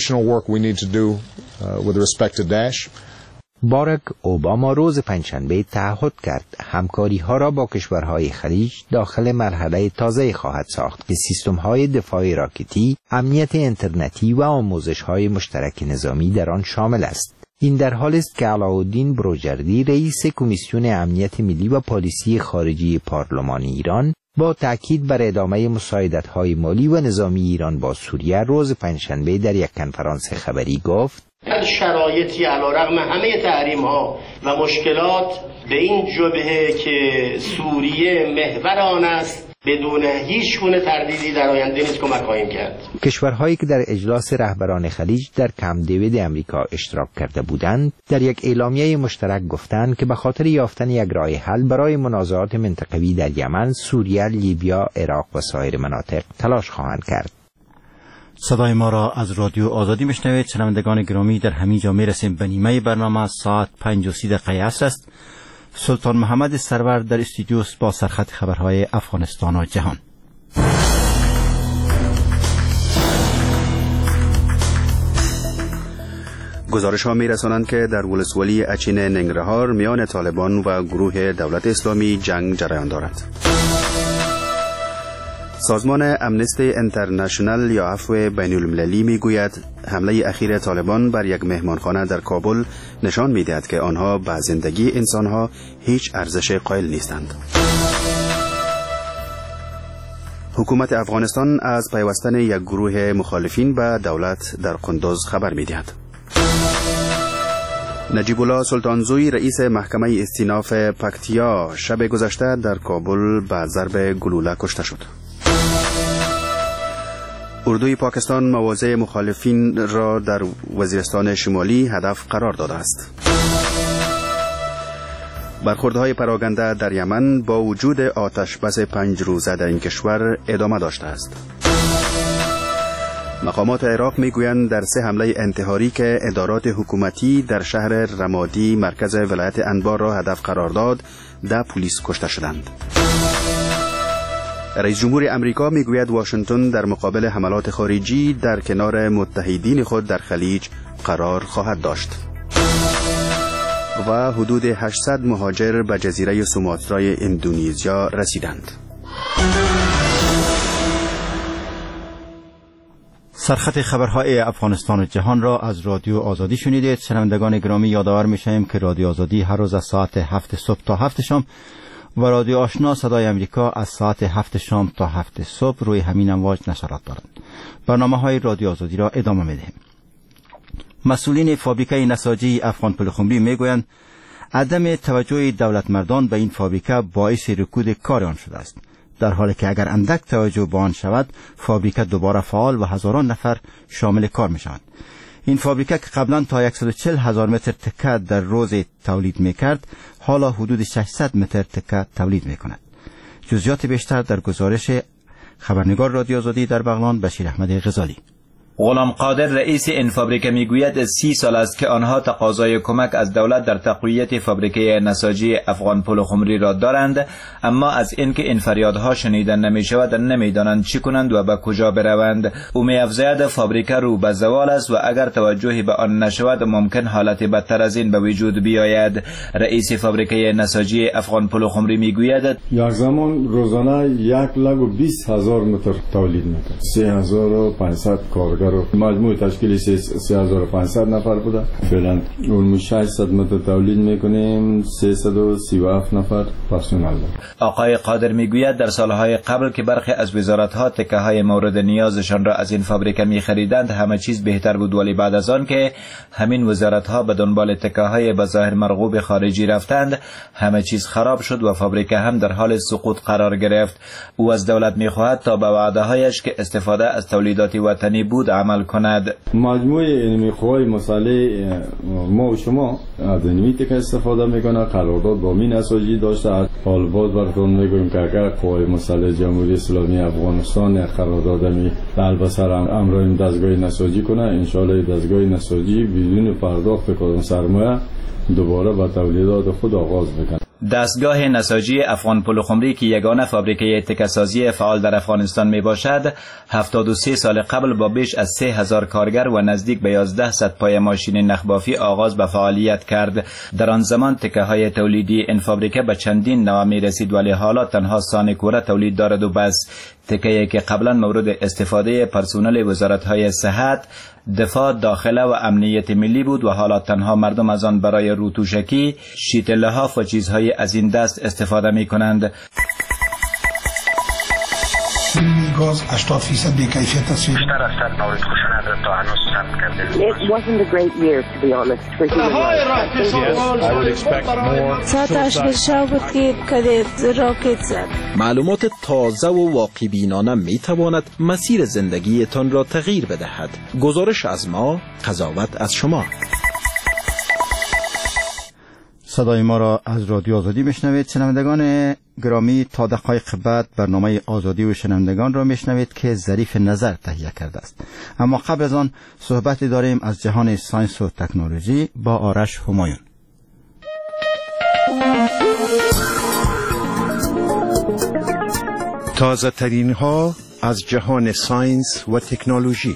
باراک اوباما روز پنجشنبه تعهد کرد همکاری‌ها را با کشورهای خلیج داخل مرحله تازه خواهد ساخت که سیستم‌های دفاع راکتی، امنیت اینترنتی و آموزش‌های مشترک نظامی در آن شامل است. این در حالی است که علاءالدین بروجردی رئیس کمیسیون امنیت ملی و پالیسی خارجی پارلمان ایران با تأکید بر ادامه مساعدت‌های مالی و نظامی ایران با سوریه روز پنجشنبه در یک کنفرانس خبری گفت: در شرایطی علیرغم همه تحریم‌ها و مشکلات به این جبهه که سوریه محور آن است بدون هیچ گونه تردیدی در آینده نیز کمک خواهیم کرد. کشورهایی که در اجلاس رهبران خلیج در کمپ دیوید امریکا اشتراک کرده بودند در یک اعلامیه مشترک گفتند که به خاطر یافتن یک راه حل برای منازعات منطقوی در یمن، سوریه، لیبیا، عراق و سایر مناطق تلاش خواهند کرد. صدای ما را از رادیو آزادی میشنوید. شنوندگان گرامی، در همین جا میرسیم به نیمه برنامه. ساعت 5:30 عصر است. سلطان محمد سرور در استودیو با سرخط خبرهای افغانستان و جهان. گزارش ها می رسانند که در ولسوالی اچین ننگرهار میان طالبان و گروه دولت اسلامی جنگ جریان دارد. سازمان امنستی انترنشنال یا عفو بین المللی می گوید حمله اخیر طالبان بر یک مهمانخانه در کابل نشان می دهد که آنها به زندگی انسانها هیچ ارزش قائل نیستند. حکومت افغانستان از پیوستن یک گروه مخالفین به دولت در قندوز خبر می دهد. نجیب الله سلطانزوی رئیس محکمه استیناف پکتیا شب گذشته در کابل به ضرب گلوله کشته شد. اردوی پاکستان مواضع مخالفین را در وزیرستان شمالی هدف قرار داده است. برخوردهای پراکنده در یمن با وجود آتش بس 5 روزه در این کشور ادامه داشته است. مقامات عراق میگویند در 3 حمله انتحاری که ادارات حکومتی در شهر رمادی مرکز ولایت انبار را هدف قرار داد 10 پلیس کشته شدند. رئیس جمهور امریکا میگوید واشنگتن در مقابل حملات خارجی در کنار متحدین خود در خلیج قرار خواهد داشت. و حدود 800 مهاجر به جزیره سوماترای اندونزیا رسیدند. سرخط خبرهای افغانستان و جهان را از رادیو آزادی شنیدید. شنوندگان گرامی، یادآور می‌شویم که رادیو آزادی هر روز از ساعت 7 صبح تا 7 شام و رادیو آشنا صدای امریکا از ساعت 7 شام تا 7 صبح روی همین امواج نشرات دارند. برنامه‌های رادیو آزادی را ادامه می‌دهیم. مسئولین فابریکه نساجی افغان پلخمری میگویند عدم توجه دولت مردان به این فابریکه باعث رکود کار آن شده است، در حالی که اگر اندک توجه به آن شود فابریکه دوباره فعال و هزاران نفر شامل کار می‌شوند. این فابریکه که قبلا تا 140,000 متر تکه در روز تولید میکرد حالا حدود 600 متر تکه تولید میکند. جزئیات بیشتر در گزارش خبرنگار رادیو آزادی در بغلان بشیر احمد غزالی. غلام قادر رئیس این فابریکه میگوید 30 سال است که آنها تقاضای کمک از دولت در تقویت فابریکه نساجی افغان پلخمری را دارند، اما از اینکه این فریادها شنیده نمی شود نمیدانند چی کنند و به کجا بروند. او می‌افزاید فابریکه رو به زوال است و اگر توجهی به آن نشود ممکن حالت بدتر از این به وجود بیاید. رئیس فابریکه نساجی افغان پلخمری میگوید یک زمان روزانه 120,000 متر تولید می‌کرد. 3500 کارگر مجموع تشکیل 3500 نفر بوده. فعلا اون 600 متر تولید میکنیم، 337 نفر پرسنل داریم. آقای قادر میگوید در سالهای قبل که برخی از وزارت‌ها تکه‌های مورد نیازشان را از این فابریکه می‌خریدند همه چیز بهتر بود، ولی بعد از آن که همین وزارت‌ها به دنبال تکه‌های بظاهر مرغوب خارجی رفتند همه چیز خراب شد و فابریکه هم در حال سقوط قرار گرفت. او از دولت می‌خواهد تا به وعده‌هایش که استفاده از تولیدات وطنی بود عمل کند. مجموعه علمی قوای مسئله ما و شما از علمی که استفاده میکنه قرارداد با مین نساجی داشته. حال باز براتون میگویم که اگر قوای مسئله جمهوری اسلامی افغانستان قرارداد می البسر امر دستگاه نساجی کنه، انشالله دستگاه نساجی بدون پرداخت کدام سرمایه دوباره با تولیدات خود آغاز بکنه. دستگاه نساجی افغان پلخمری که یگانه فابریکه تکه‌سازی فعال در افغانستان می باشد 73 سال قبل با بیش از 3000 کارگر و نزدیک به 1100 پای ماشین نخبافی آغاز به فعالیت کرد. در آن زمان تکه‌های تولیدی این فابریکه به چندین نوع می رسید، ولی حالا تنها سانکوره تولید دارد و بس. تکه‌ای که قبلا مورد استفاده پرسنل وزارت‌های صحت، دفاع، داخله و امنیت ملی بود و حالا تنها مردم از آن برای روتوشکی، شیت لحاف و چیزهای از این دست استفاده می کنند. گاز 80% بی‌کیفیت است. بیشتر از 100 مورد خشونت تا هنوز ثبت کرده. It wasn't a great year to be honest for human rights. Yes, I would expect more. ساعت 8 شب بود که راکت زد. معلومات تازه و واقع بینانه می تواند مسیر زندگیتان را تغییر بدهد. گزارش از ما، قضاوت از شما. صدای ما را از رادیو آزادی میشنوید. شنوندگان گرامی، تا دقایق بعد برنامه آزادی و شنوندگان را میشنوید که ظریف نظر تهیه کرده است. اما قبل از آن صحبتی داریم از جهان ساینس و تکنولوژی با آرش همایون. تازه ترین ها از جهان ساینس و تکنولوژی.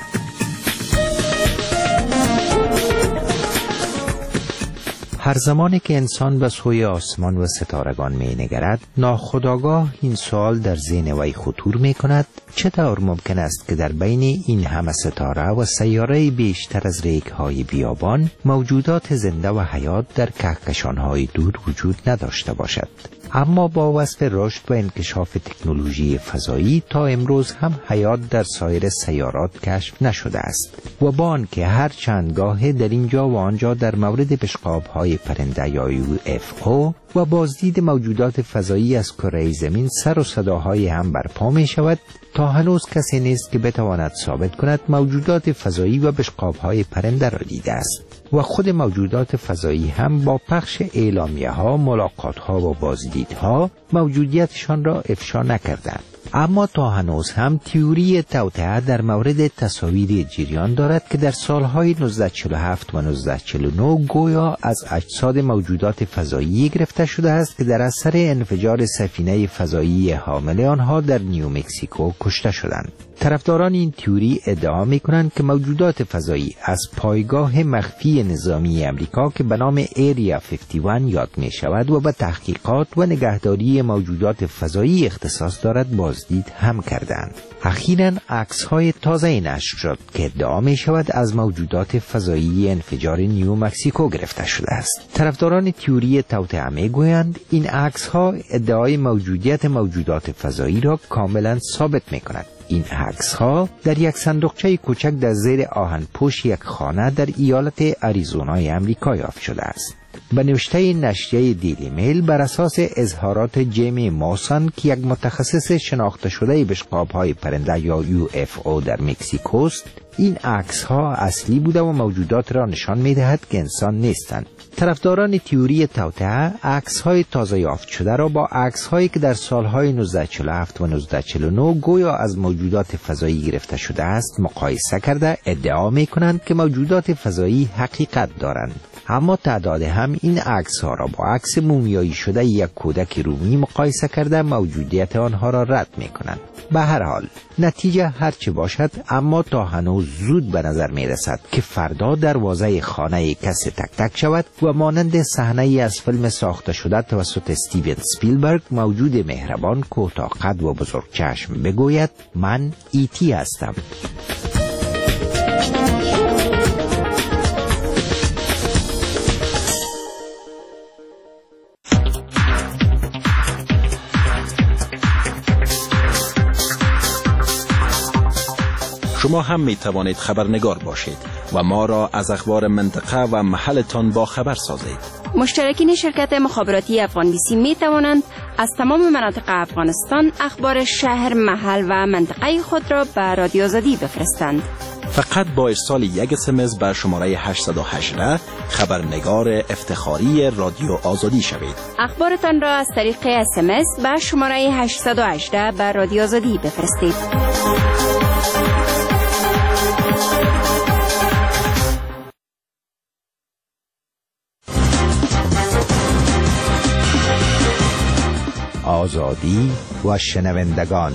هر زمانی که انسان به سوی آسمان و ستارگان می نگرد، ناخودآگاه این سوال در ذهن وی خطور می کند: چطور ممکن است که در بین این همه ستاره و سیاره بیشتر از ریگ‌های بیابان موجودات زنده و حیات در کهکشان‌های دور وجود نداشته باشد؟ اما با وصف رشد و انکشاف تکنولوژی فضایی تا امروز هم حیات در سایر سیارات کشف نشده است و با آنکه هر چند گاه در اینجا و آنجا در مورد بشقاب‌های پرنده یا UFO و بازدید موجودات فضایی از کره زمین سر و صداهای هم برپا می شود، تا هنوز کسی نیست که بتواند ثابت کند موجودات فضایی و بشقاب‌های پرنده را دیده است و خود موجودات فضایی هم با پخش اعلامیه‌ها، ملاقات‌ها و بازدیدها موجودیتشان را افشا نکردند. اما تا هنوز هم تئوری توطئه در مورد تصاویر جریان دارد که در سالهای 1947 و 1949 گویا از اجساد موجودات فضایی گرفته شده است که در اثر انفجار سفینه فضایی حامل آنها در نیومکسیکو کشته شدند. طرفداران این تئوری ادعا می‌کنند که موجودات فضایی از پایگاه مخفی نظامی امریکا که به نام ایریا 51 یاد می‌شود و به تحقیقات و نگهداری موجودات فضایی اختصاص دارد بازدید هم کردند. اخیراً عکس‌های تازه نشر شد که ادعا می‌شود از موجودات فضایی انفجار نیومکسیکو گرفته شده است. طرفداران تئوری توطئه می‌گویند این عکس‌ها ادعای موجودیت موجودات فضایی را کاملاً ثابت می‌کند. این عکس‌ها در یک صندوقچه کوچک در زیر آهن‌پوش یک خانه در ایالت آریزونای امریکا یافت شده است. به نوشته نشریه دیلی میل بر اساس اظهارات جیمی موسن که یک متخصص شناخته شده بشقاب‌های پرنده یا UFO در مکزیکو است، این عکس‌ها اصلی بوده و موجودات را نشان می‌دهد که انسان نیستند. طرفداران تئوری توطئه عکس‌های تازه یافت شده را با عکس‌هایی که در سال‌های 1947 و 1949 گویا از موجودات فضایی گرفته شده است مقایسه کرده ادعا می‌کنند که موجودات فضایی حقیقت دارند. اما تعداد هم این عکس‌ها را با عکس مومیایی شده یک کودک رومی مقایسه کرده موجودیت آنها را رد می‌کنند. به هر حال نتیجه هرچه باشد، اما تا هنوز زود به نظر می‌رسد که فردا دروازه خانه کسی تک تک شود و مانند صحنه‌ای از فیلم ساخته شده توسط استیون اسپیلبرگ موجود مهربان کوتاه قد و بزرگ چشم بگوید من ایتی هستم. شما هم می توانید خبرنگار باشید و ما را از اخبار منطقه و محلتان با خبر سازید. مشترکین شرکت مخابراتی افغان بیسی می توانند از تمام مناطق افغانستان اخبار شهر، محل و منطقه خود را به رادیو آزادی بفرستند. فقط با ارسال یک SMS به شماره 818 خبرنگار افتخاری رادیو آزادی شوید. اخبارتان را از طریق SMS به شماره 818 به رادیو آزادی بفرستید. آزادی و شنوندگان.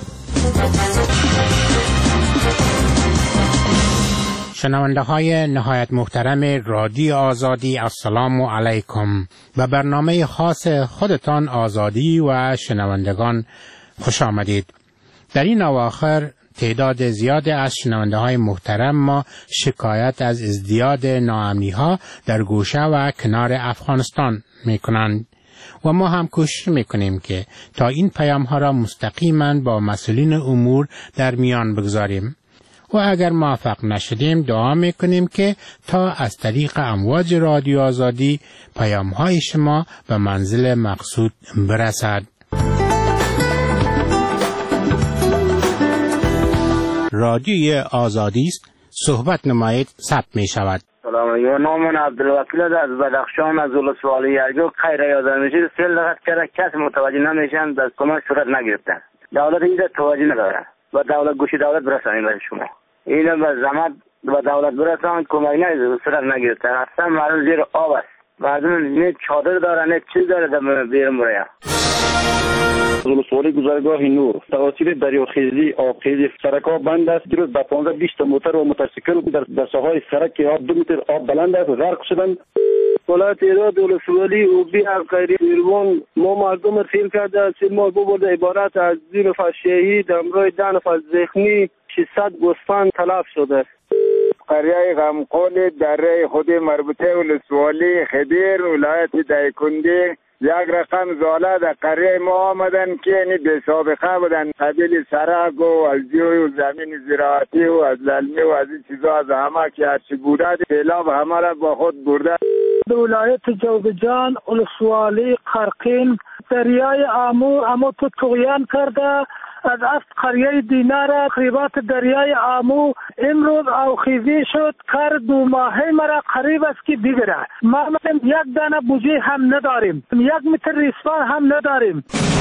شنونده های نهایت محترم رادیو آزادی، السلام علیکم. به برنامه خاص خودتان آزادی و شنوندگان خوش آمدید. در این اواخر تعداد زیاد از شنونده های محترم ما شکایت از ازدیاد ناامنی ها در گوشه و کنار افغانستان می کنند. و ما هم کوشش میکنیم که تا این پیام ها را مستقیما با مسئولین امور در میان بگذاریم و اگر موفق نشدیم دعا میکنیم که تا از طریق امواج رادیو آزادی پیام های شما به منزل مقصود برسد. رادیوی آزادی است، صحبت نمایید، ثبت می شود. سلام علیکم، نام عبدالوکیل از بدخشان از ولسوالی یرجو. خیر یادم میشه سیل لغت کرده کسی متوجه نمیشن، از کمک صورت نگرفتن. دولت اینجا توجه نداره و دولت گوشی دولت برسانید به شما. اینو به زحمت و دولت برسانید، کمک نداره، صورت نگرفتن. اصلا مردم زیر آب است. مردم نه چادر داره نه چیز داره در بیرون برای. ولسوالی گذرگاه نور توسط دریاخیزی آبخیزی سرک‌ها بند است. دیروز به 15-20 موتر و موتورسیکل در ساحای سرک آب 2 متر آب بلند است غرق شدند. ولایت ایراد ولسوالی اوبی حقیقی سیروان ما مردم سیل کرده سیل ما برده عبارت از 2 نفر شهید همراه 10 نفر زخمی 600 گوسفند تلف شده. قریه غمقال دره خود مربوطه ولسوالی خدیر ولایت دایکنده یک رقم زاله در قریه ما آمدن که یعنی به سابقه بودن قبیل سرک و از جوی و زمین زراعتی و از للمه و از این چیزا از همه که هرچی بوده سیلاب همه را با خود برده. ولایت جوبجان ولسوالی قرقین دریای آمو اما تو طغیان کرده از قریه دینار قریبات دریای آمو امروز آوخیزی شد کار 2 ماهه مرا قریب است که دیگره ما یک دانه بوجه هم نداریم 1 متر ریسمان هم نداریم.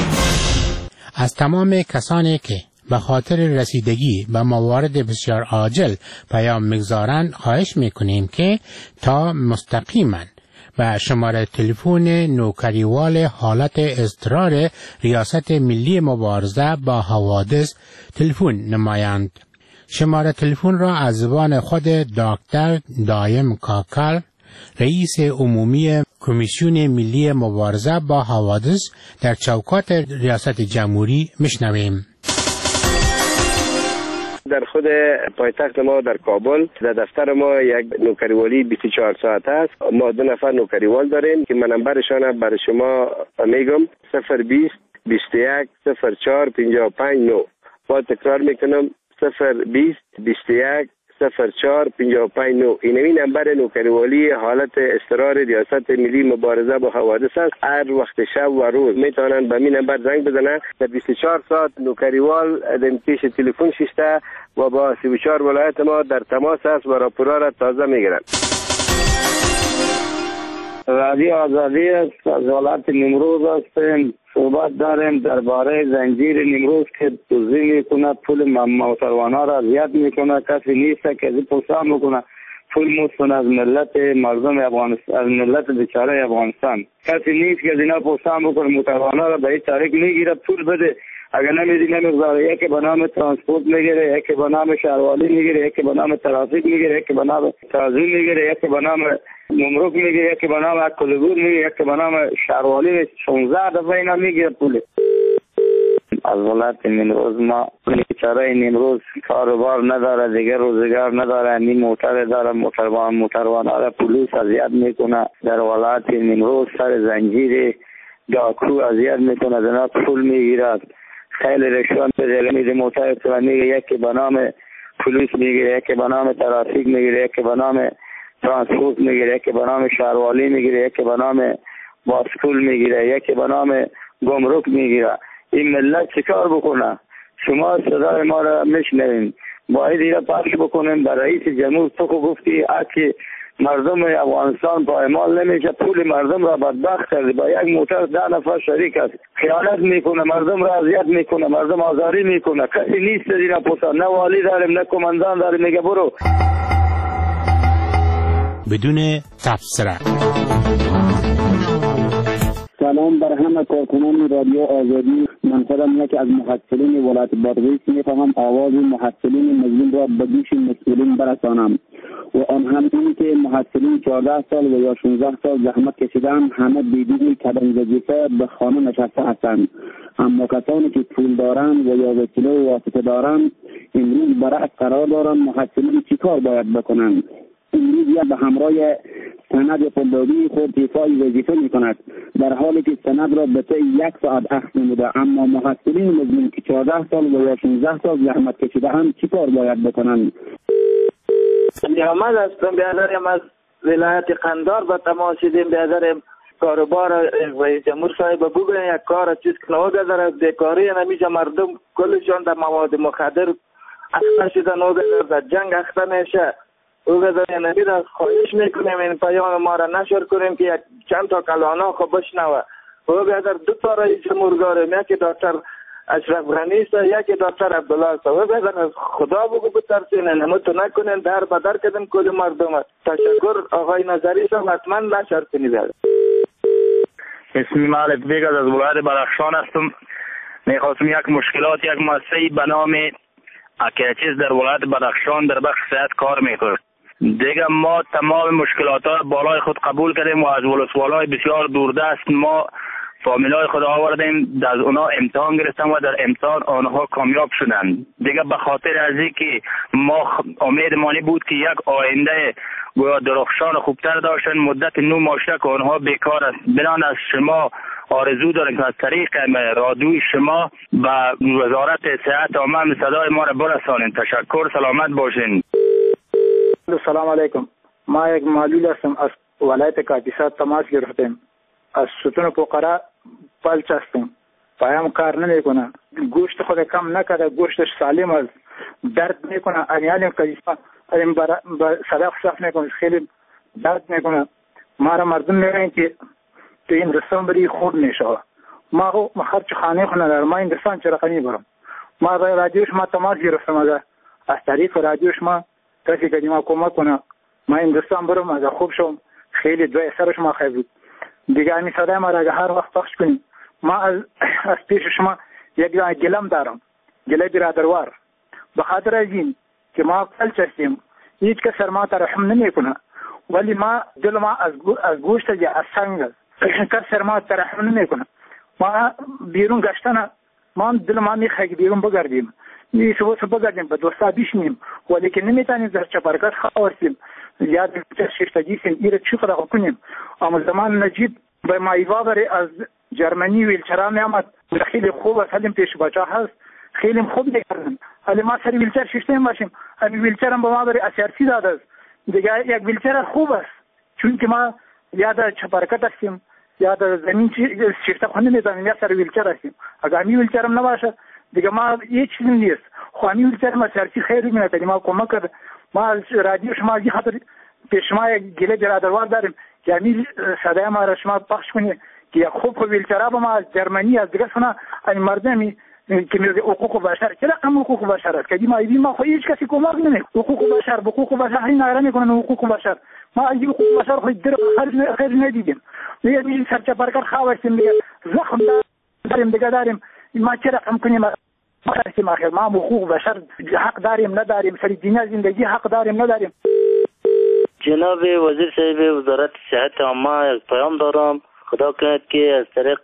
از تمام کسانی که به خاطر رسیدگی به موارد بسیار عاجل پیام میگذارند خواهش میکنیم که تا مستقیما و شماره تلفن نوکریوال حالت اضطرار ریاست ملی مبارزه با حوادث تلفن نمایند. شماره تلفن را از زبان خود دکتر دایم کاکل رئیس عمومی کمیسیون ملی مبارزه با حوادث در چوکات ریاست جمهوری میشنویم. در خود پایتخت ما در کابل در دفتر ما یک نوکریوالی 24 ساعت است. ما 2 نفر نوکریوال داریم که من نمبرشان برای شما میگم 020 21 04 55 9. با تکرار میکنم 020 21 04 55 9. این نمبر نوکریوالی حالت اضطرار ریاست ملی مبارزه با حوادث است. هر وقت شب و روز میتونن به این نمبر زنگ بزنن. در 24 ساعت نوکریوال در پیش تلفن شسته و با 34 ولایت ما در تماس است و راپورا را تازه میگیرند. رادیو آزادی است. از ولایت نیمروز هستیم. صحبت داریم درباره زنجیر نیمروز که دزدی میکنه، پول موتروانها را اذیت میکنه، کسی نیست که از پوسا میکنه، پول مستن از ملت مردم افغانستان، از ملت بیچاره افغانستان. کسی نیست که از اینا پوسا میکنه، موتروانها را به این طریق میگیره، پول بده. اگر نمیدی نمیگذاره، یکی به نام ترانسپورت میگیره، یکی به نام شهروالی میگیره، یکی به نام ترافیک میگیره، یکی به نام تعظیم میگیره، یکی به نام نمرک میگیره، یکی به نام کلگور میگیره، یکی به نام شهروالی 16 دفعه اینا میگیره پول. از ولایت نیمروز ما بیچاره نیمروز کاروبار نداره، دیگه روزگار نداره، نیم موتر داره، موتروان را پلیس اذیت میکنه. در ولایت نیمروز سر زنجیر داکو اذیت میکنه، دنا پول میگیره، خیلی رشوه میده، موتر تو میگه، یکی به نام پلیس میگیره، یکی به نام ترافیک میگیره، یکی به نام ترانسپورت میگیره، یکی به نام شهروالی میگیره، یکی به نام باسکول میگیره، یکی به نام گمرک میگیره. این ملت چیکار بکنه؟ شما صدای ما را میشنوین، باید اینا پخش بکنیم. به رئیس جمهور تو گفتی اگه مردم افغانستان پایمال نمیشه، پول مردم را بدبخت کرده، با یک موتر 10 نفر شریک است، خیانت میکنه، مردم را اذیت میکنه، مردم آزاری میکنه. کسی نیست دینا پوسا، نه والی داریم نه کماندان داریم، میگه برو بدون تفسیر. سلام بر همه کارکنان رادیو آزادی. من خودم یکی از محصلین ولایت بادغیس میخواهم آواز محصلین مظلوم را به گوش مسئولین برسانم و آن هم این که محصلین 14 سال و یا 16 سال زحمت کشیدن همه بدون کدام وظیفه به خانه نشسته هستند، اما کسانی که پول دارند و یا وسیله و واسطه دارند امروز برای قرار دارند محصلین چیکار باید بکنند. امروز یا به همراه سند طلابی خود ایفای وظیفه میکند، در حالی که سند را به طی 1 ساعت اخذ نموده، اما محصلین مزمن که 14 سال و یا 16 سال زحمت کشیده‌اند چی کار باید بکنند؟ محمد هستم، بیادرم از ولایت قندار به تماس شدیم. بیادرم کاروبار رئیس جمهور صاحب بگوین یک کار چیز کنه و بیادر بیکاری نمیشه، مردم کلشان در مواد مخدر اخته شدن و بیادر در جنگ اخته میشه. او بیادر نمیده خواهش میکنیم این پیام ما را نشر کنیم که چند تا کلانا خب بشنوه. او بیادر 2 تا رئیس جمهور داریم، یکی دکتر اشرف غنی است، یکی دکتر عبدالله است. و بیادر خدا بگو بترسین نمتو نکنین، در بدر کردیم کل مردم. تشکر آقای نظری صاحب، حتما نشر کنید. اسمی مالک بیگ از ولایت بدخشان هستم. میخواستم یک مشکلات یک مؤسسه به نام اکیچیز در ولایت بدخشان در بخش صحت کار میکنه. دیگه ما تمام مشکلات ها بالای خود قبول کردیم و از ولسوالای بسیار دوردست ما فامیلای خود آوردیم، از اونا امتحان گرفتم و در امتحان آنها کامیاب شدند. دیگه به خاطر از اینکه ما امید مانی بود که یک آینده گویا درخشان خوبتر داشتن، مدت 9 ماه که آنها بیکار است. بنان از شما آرزو داریم که از طریق رادیوی شما به وزارت صحت عامه صدای ما را برسانید. تشکر، سلامت باشین. سلام علیکم. ما یک معلول هستم، از ولایت کاپیسا تماس گرفتیم. از ستون فقرا پلچ هستم، پایم کار نمیکنه، گوشت خود کم نکرده، گوشتش سالم است، درد میکنه، اریالیم کاپیسا این با صدا صاف میکنه، خیلی درد میکنه. ما را مردم میگن که تو این رسان بری خود میشه. ما خرچ خانه خونه دارم، ما این رسان چرا کنی برم؟ ما با رادیوش ما تماس گرفتم، از طریق رادیوش ما کسی که ما کمک کنه ما این رسان برم، از خوب شم. خیلی دوی سرش ما خیلی بود. دیگه همین صدای ما را اگه هر وقت پخش کنیم. ما از پیش شما یک گلم دارم، گله برادروار، به خاطر از این که ما پلچ هستیم، هیچ کس ما ترحم نمی کنه، ولی ما دل ما از گوشت یا از سنگ است، کس ما ترحم نمی کنه. ما بیرون گشتن، ما دل ما میخواه که بیرون بگردیم، میشه بگردیم به دوستا بیشنیم، ولی که نمیتونیم در چپرکت خواستیم یاد شیفتگی سیم ایره چی خدا کنیم. اما زمان نجیب به مایوا بری از جرمنی ویلچرا میامد، خیلی خوب است، حالیم پیش بچه هست، خیلی خوب میکردن. حالی ما سری ویلچر شیفتیم باشیم، همین ویلچر هم به ما بری اسیارسی داده است. دیگه یک ویلچر خوب است، چون که ما یاد چپرکت هستیم، یاد زمین شیفته خونه میتونیم، یا سری ویلچر هستیم. اگر همین ویلچر هم نباشه دیگه ما هیچ چیزی نیست. خو همین ویلچر ما اسیارسی خیلی میتونیم، ما کمک کرد. ما از رادیو شما از خاطر پیش ما یک گله برادروار داریم که همین صدای ما را شما پخش کنید که خوب ویلچرا با ما از جرمنی از دیگه سنا این مردمی که میگه حقوق بشر چرا هم حقوق بشر است که ما خو هیچ کسی کمک نمیکنه. حقوق بشر حقوق بشر این نگران میکنن. حقوق بشر ما از حقوق بشر خو در خیر ندیدیم. میگه سرچ برکت خواستیم، میگه زخم داریم دیگه داریم، ما چرا کم کنیم؟ ما حقوق بشر حق داریم نداریم؟ سری دنیا زندگی حق داریم نداریم؟ جناب وزیر صاحب وزارت صحت عامه یک پیام دارم، خدا کند که از طریق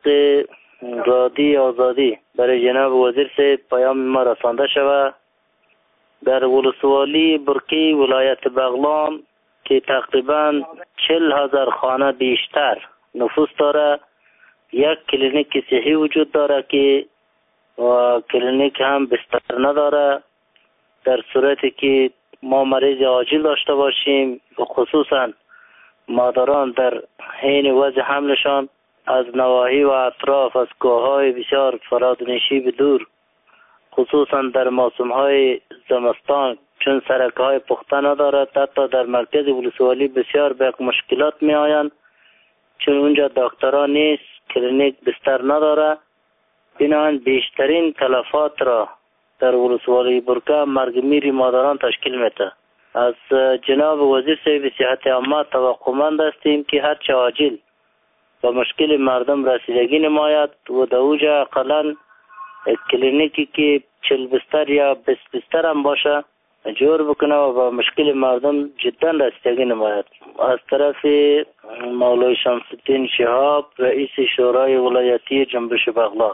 رادیو آزادی برای جناب وزیر صاحب پیام ما رسانده شود. در ولسوالی برکی ولایت بغلان که تقریبا 40,000 خانه بیشتر نفوس داره، یک کلینیک صحی وجود داره که و کلینیک هم بستر نداره. در صورتی که ما مریض عاجل داشته باشیم، خصوصا مادران در حین وضع حملشان از نواحی و اطراف از کوههای بسیار فرادنشی به دور، خصوصا در موسمهای زمستان چون سرکهای پخته ندارد، حتی در مرکز ولسوالی بسیار به مشکلات می آیند چون اونجا دکتران نیست، کلینیک بستر نداره. بنابراین بیشترین تلفات را در ولسوالی برکه مرگ میری مادران تشکیل میده. از جناب وزیر صاحب صحت عامه توقعمند هستیم که هر چه عاجل به مشکل مردم رسیدگی نماید و در اوجا اقلا کلینیکی که 40 بستر یا 20 بستر هم باشه جور بکنه و به مشکل مردم جدا رسیدگی نماید. از طرف مولای شمس الدین شهاب رئیس شورای ولایتی جنبش بغلان.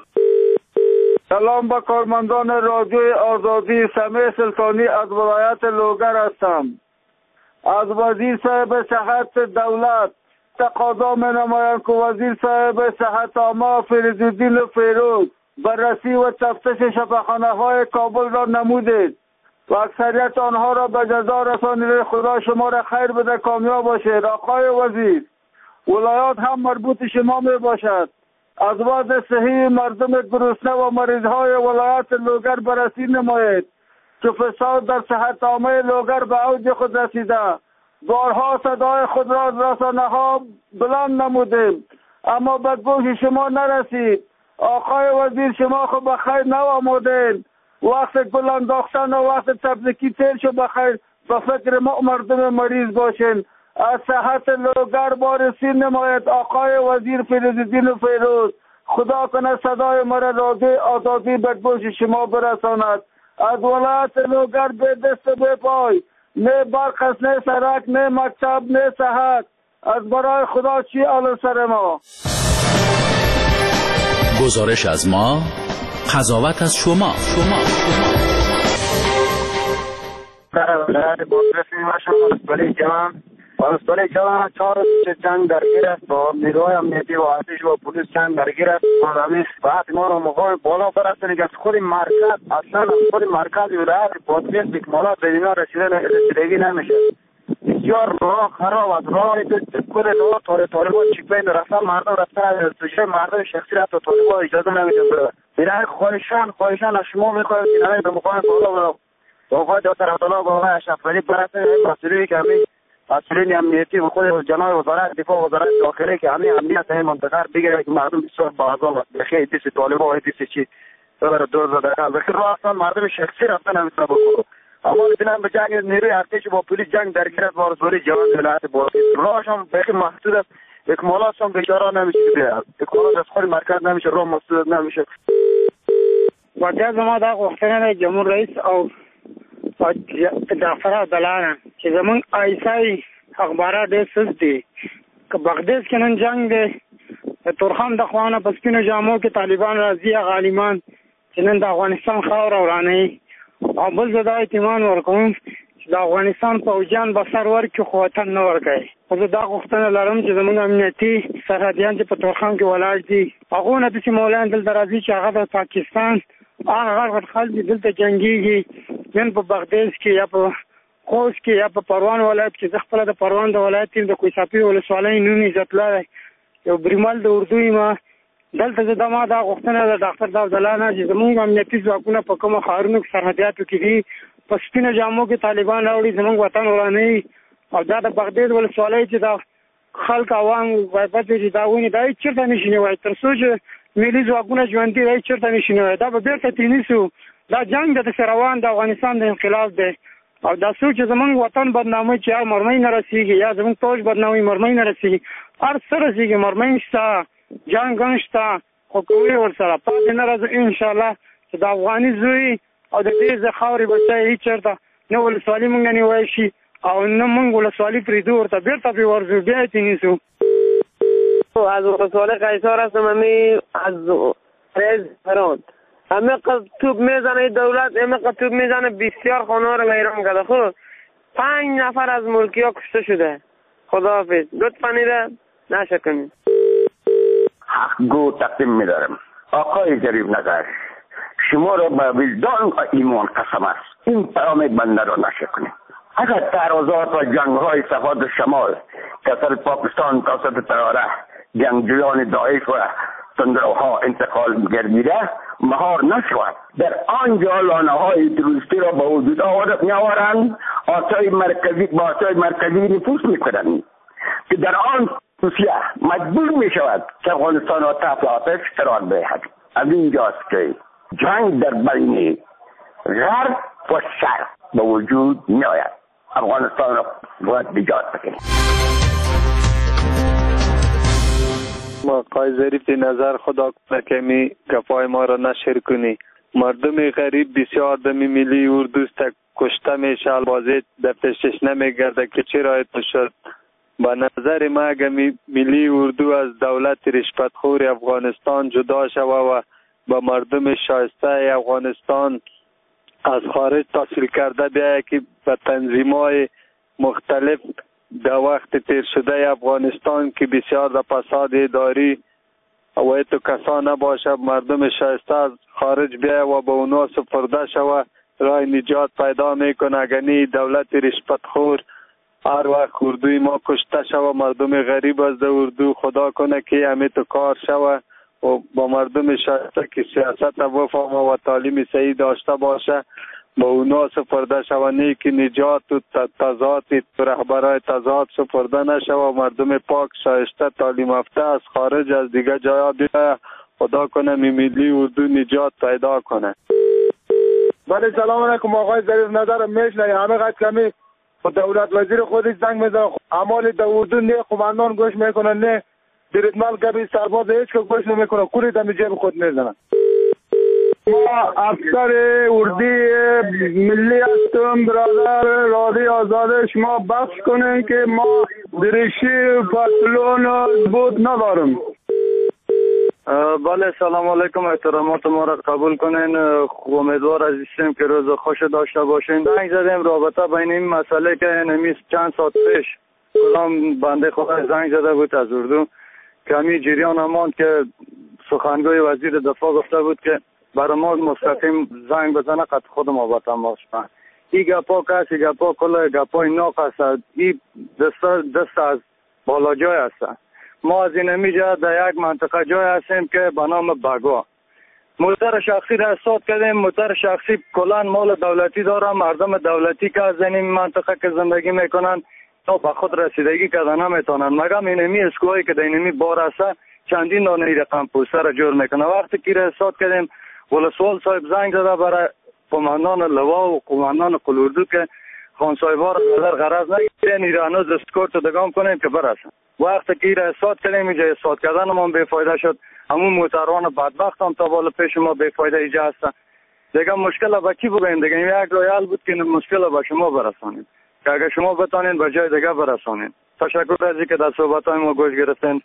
سلام به کارمندان رادیوی آزادی، سمیع سلطانی از ولایت لوگر هستم. از وزیر صاحب صحت دولت تقاضا می نمایند که وزیر صاحب صحت عامه فریدالدین فیروز بررسی و تفتیش شفاخانه های کابل را نمودید و اکثریت آنها را به جزا رسانید. خدا شما را خیر بده، کامیاب باشید. آقای وزیر، ولایات هم مربوط شما می باشد. از وضع صحی مردم گرسنه و مریض های ولایت لوگر بررسی نمایید که فساد در صحت عامه لوگر به اوج خود رسیده. بارها صدای خود را رسانه ها بلند نمودیم اما به گوش شما نرسید. آقای وزیر، شما خود بخیر نوامدین. وقت گل انداختن و وقت تبریکی تیر شو بخیر. به فکر ما مردم مریض باشین. از صحت لوگر وارسی نماید. آقای وزیر فریدالدین فیروز، خدا کنه صدای مرا رادیوی آزادی به گوش شما برساند. از ولایت لوگر به دست به پای، نه برق است، نه سرک، نه مکتب، نه صحت. از برای خدا چی آل سر ما؟ گزارش از ما، قضاوت از شما. در ولایت بادغیس ولی جوان 4 جنگ درگیر است با نیروهای امنیتی و ارتش و پلیس جنگ درگیر است. همین بعد ما رو مقام بالا برسونیم که از خود مرکز، اصلا از خود مرکز ولایت بادغیس به اکمالات به اینا رسیدگی نمیشه. بسیار راه خراب است. راه کل راه طالبان چیکبین رفتن، مردم رفتن توشه مردم شخصی رفت و طالبان اجازه نمیدن بره. برای خواهشان از شما میخوایم که همین به مقام بالا با آقای دکتر عبدالله با آقای اشرف غنی برسه مسئولی که همین مسئولین امنیتی و خود جناب وزارت دفاع و وزارت داخلی که همین امنیت این منطقه بگیره که مردم بسیار باعث بخیر دیس طالبان و دیس چی ببره دور زده بخیر راه اصلا مردم شخصی رفتن همیشه بکنو. اما ببینم به جنگ نیروی ارتش با پلیس جنگ درگیر است. وارثوری جوان ولایت بادغیس راهش هم بخیر محدود است. اکمالات هم بیچاره نمیشه بیاد. اکمالات از خود مرکز نمیشه، راه محدود نمیشه. وجه ما دا غوښتنه جمهور رئیس او جعفر عبدالله چې زمونږ ایسای اخبارات ډېر سست دي. که بغداد کې نن جنگ دی، د تورخم د خوا په سپینو جامو کې طالبان راځي، هغه عالمان چې نن د افغانستان خاوره ورانوي. او بل زه دا اطمینان ورکوم چې د افغانستان پوځیان به سر ورکړي خو وطن نه ورکوي. خو زه دا غوښتنه لرم چې زمونږ امنیتي سرحدیان چې په تورخم کې ولاړ دي، هغو نه داسې مولایان دلته راځي چې هغه د پاکستان هغه غټ خلک دلته جنګېږي. نن په بغداد کې یا په خوست کې یا په پروان ولایت کې، زه خپله د پروان د ولایت یم، د کوهساپي ولسوالۍ نوم عزت الله یو بریمل د اردو یم. دلته زه ما دا غوښتنه د ډاکټر د عبدالله نه چې زمونږ امنیتي ځواکونه په کومو ښارونو کې سرحدیاتو کې دي، په سپینو جامو کې طالبان راوړي، زمونږ وطن ورانوي. او دا د بغداد ولسوالۍ چې دا خلک عوام غیبت چې دا ونې دا هېڅ چېرته نشي نیوی، تر څو چې ملي ځواکونه ژوندي دا هېڅ چېرته نشي نیوی. دا به بېرته تېنیسو. دا جنگ د داسې روان د افغانستان د انقلاب دی. او دا څوک چې زمونږ وطن بدناموي چې یا مرمۍ نه رسېږي یا زمونږ فوج بدناموي مرمۍ نه رسېږي، هر څه رسېږي، مرمۍ شته، جنګ هم شته، خو کوي ورسره پاتې نه راځو انشاءالله چې د افغاني زوی او د دې د خاورې بچی هېڅ چېرته نه ولسوالي مونږ نیوی شي او نه مونږ ولسوالي پرېږدو، ورته بېرته پرې ورځو، بیا یې تېنیسو. از ولسوالی قیصار هستم. همی از ریز فران همه توپ میزنه دولت، همه توپ میزنه، بسیار خانه ها رو ویران کرده. خب 5 نفر از ملکی ها کشته شده. خداحافظ. لطفا ایره نشه کنید. حقگو تقدیم میدارم. آقای جریب نظر، شما را به وجدان و ایمان قسم است این پیام بنده را نشه کنید. اگر تعرضات و جنگ های صفات شمال کسر پاکستان توسط تیاره جنگجویان داعش و تندروها انتقال گردیده مهار نشود، در آنجا لانه های تروریستی را به وجود میآورند، آسای مرکزی نفوذ میکنند که در آن روسیه مجبور می شود که افغانستان را تحت آتش قرار دهد. از اینجاست که جنگ در بین غرب و شرق به وجود می آید. افغانستان را باید نجات بکنیم. آقای ظریف نظر، خدا کنه که می گپای ما را نشر کنی. مردم غریب بسیار دمی ملی اردوست کشته میشه، البازه در پیشش نمیگرده که چرا ایتو شد. با نظر ما اگر ملی اردو از دولت رشوتخور افغانستان جدا شوه و با مردم شایسته افغانستان از خارج تحصیل کرده بیایه که به تنظیم‌های مختلف در وقت تیر شده افغانستان که بسیار در فساد اداری و ایتو کسان نباشه، مردم شایسته از خارج بیاید و به اونا سپرده شود، راه نجات پیدا میکنه. اگنی دولت رشوتخور هر وقت اردوی ما کشته شود، مردم غریب از در اردو خدا کنه که همه تو کار شود و با مردم شایسته که سیاست بفهمه و تعلیم صحیح داشته باشه با اونا سپرده شود، نه که نجات و تضاد رهبرای تضاد سپرده نشود و مردم پاک شایسته تعلیم یافته از خارج از دیگه جایا بیاید، خدا کنه ملی اردو نجات پیدا کنه. بله سلام علیکم آقای ظریف، نظرم میشنه همه قد کمی خود دولت وزیر خودش زنگ میزنه، اعمال در اردو نه قماندان گوش میکنه نه دیرتمال کبی سرباز هیچ که گوش نمیکنه، کوری دم جیب خود میزنه. ما افسر اردی ملی هستم برادر رادی آزاده، شما بخش کنین که ما دریشی پتلون بود ندارم. بله سلام علیکم، احترامات ما را قبول کنین. امیدوار عزیزیم که روز خوش داشته باشین. زنگ زدیم رابطه بین این مسئله که نمیز چند ساعت پیش کلام بنده خدا زنگ زده بود از اردو که همین جریان امان که سخنگوی وزیر دفاع گفته بود که برای ما مستقیم زنگ بزنه قد خود ما با تماس کنه. این گپا کسی گپا کل گپای ناق هست، این دست از بالا جای هست. ما از این همیجا در یک منطقه جای هستیم که به نام بگا موتر شخصی را حساب کردیم. موتر شخصی کلان مال دولتی داره، مردم دولتی که از این منطقه که زندگی میکنن تا به خود رسیدگی کردن نمیتونن، مگم این همی اسکوهایی که در این همی بار هست چندین دانه رقم پوسته را جور میکنه. وقتی که را حساب کردیم ولسوال صاحب زنگ زده برای قماندان لوا و قماندان قلوردو که خان صاحبا را نظر غرض نگیرین، ایره هنوز اسکورت رو دگام کنیم که برسن. وقتی که ایره حساب کردیم اینجا حساب کردن ما بیفایده شد، همون موتروان بدبخت هم تا بالا پیش ما بیفایده ایجا هستن. دیگه مشکل با کی بگویم؟ دیگه یک رایال بود که مشکل با شما برسانیم که اگر شما بتانین به جای دیگه برسانین. تشکر از اینکه در صحبت‌های ما گوش گرفتین.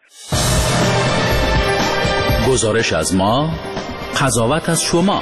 گزارش از ما، قضاوت از شما.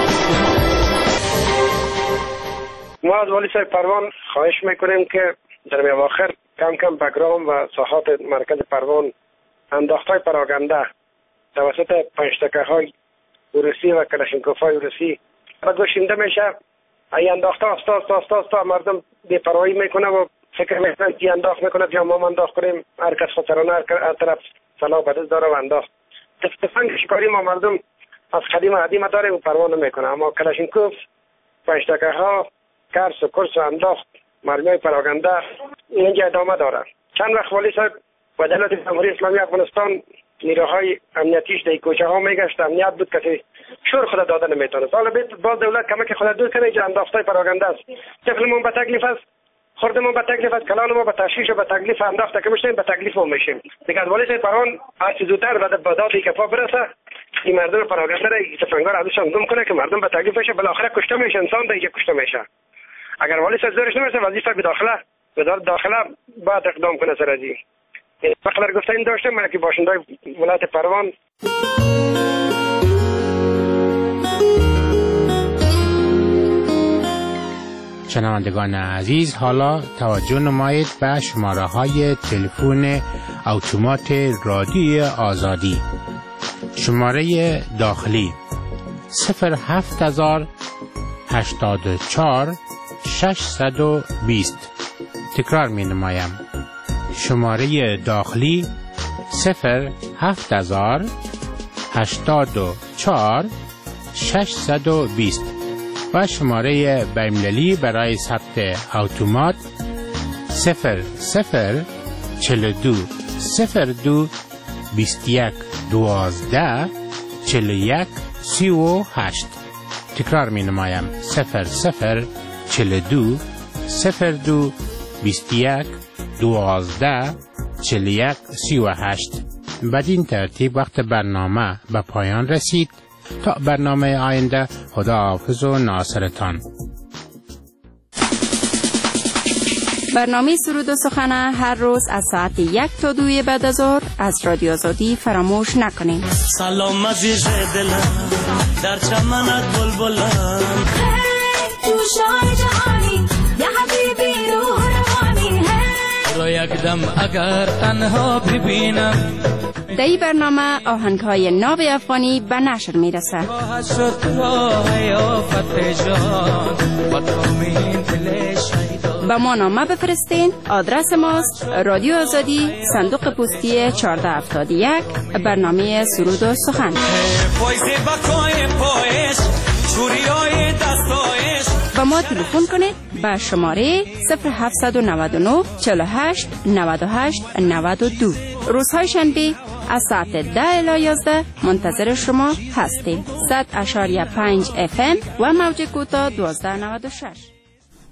ما از والی صاحب پروان خواهش میکنیم که در اواخر کم کم بگرام و ساحات مرکز پروان انداختهای پراگنده توسط پنجتکه‌های روسی و کلاشینکوف‌های روسی و گوشنده میشه. ای انداخته استا مردم بی‌پروايی میکنه و فکر میکنن که انداخت میکنه یا ما انداخت کنیم، هر کس خودسرانه هر طرف سلاح بدست داره و انداخت. تفنگ شکاری ما مردم از قدیم عدیم داره و پروا نمیکنه، اما کلاشینکوف پنجتکه‌ها کرس و کرس و انداخت مرمی پراگنده اینجا ادامه داره. چند وقت والی صاحب و دولت جمهوری اسلامی افغانستان نیروهای امنیتیش در کوچه ها میگشت، امنیت بود کسی شور خود داده نمیتونه. حالا باز دولت کمک خود دور کنه، اینجا انداختای پراگنده است. طفلمون به تکلیف است، خوردمون به تکلیف است، کلانمون به تشویش و به تکلیف انداخته که میشیم به تکلیف هم میشیم. دیگه از والی صاحب پروان هر چه زودتر به دادی که پا برسه این مردم پراگنده را تفنگار ازشان گم کنه که مردم به تکلیف بشه، بالاخره کشته میشه، انسان دیگه کشته میشه. اگر والی صاحب زورش نمیرسه وظیفه به داخله باید اقدام کنه سر ازی. فقط گفته این داشته من که باشنده ولایت پروان. شنوندگان عزیز، حالا توجه نمایید به شماره های تلفن اتومات رادیوی آزادی. شماره داخلی 07084 620. تکرار می نمایم. شماره داخلی 07084 620 و شماره بین‌المللی برای ثبت اتومات 0042 02 21 12 41 38. تکرار می نمایم 0042 02 21 12 41 38. بدین ترتیب وقت برنامه به پایان رسید. تا برنامه آینده، خدا حافظ و ناصرتان. برنامه سرود و سخن هر روز از ساعت 1 تا 2 بعد از ظهر از رادیو آزادی فراموش نکنید. سلام عزیز دلم در چمنت بلبلم، تو شاه جهانی یا حبیبی روح روانی، روی یک دم اگر تنها ببینم. در این برنامه آهنگ‌های ناب افغانی به نشر میرسه. با ما نامه بفرستین. آدرس ماست رادیو آزادی، صندوق پستی 1471، برنامه سرود و سخن. با ما تلفن کنید به شماره 0799 48 98 92. روزهای شنبه از ساعت 10 الی 11 منتظر شما هستیم. 100.5 FM و موج کوتاه 1296.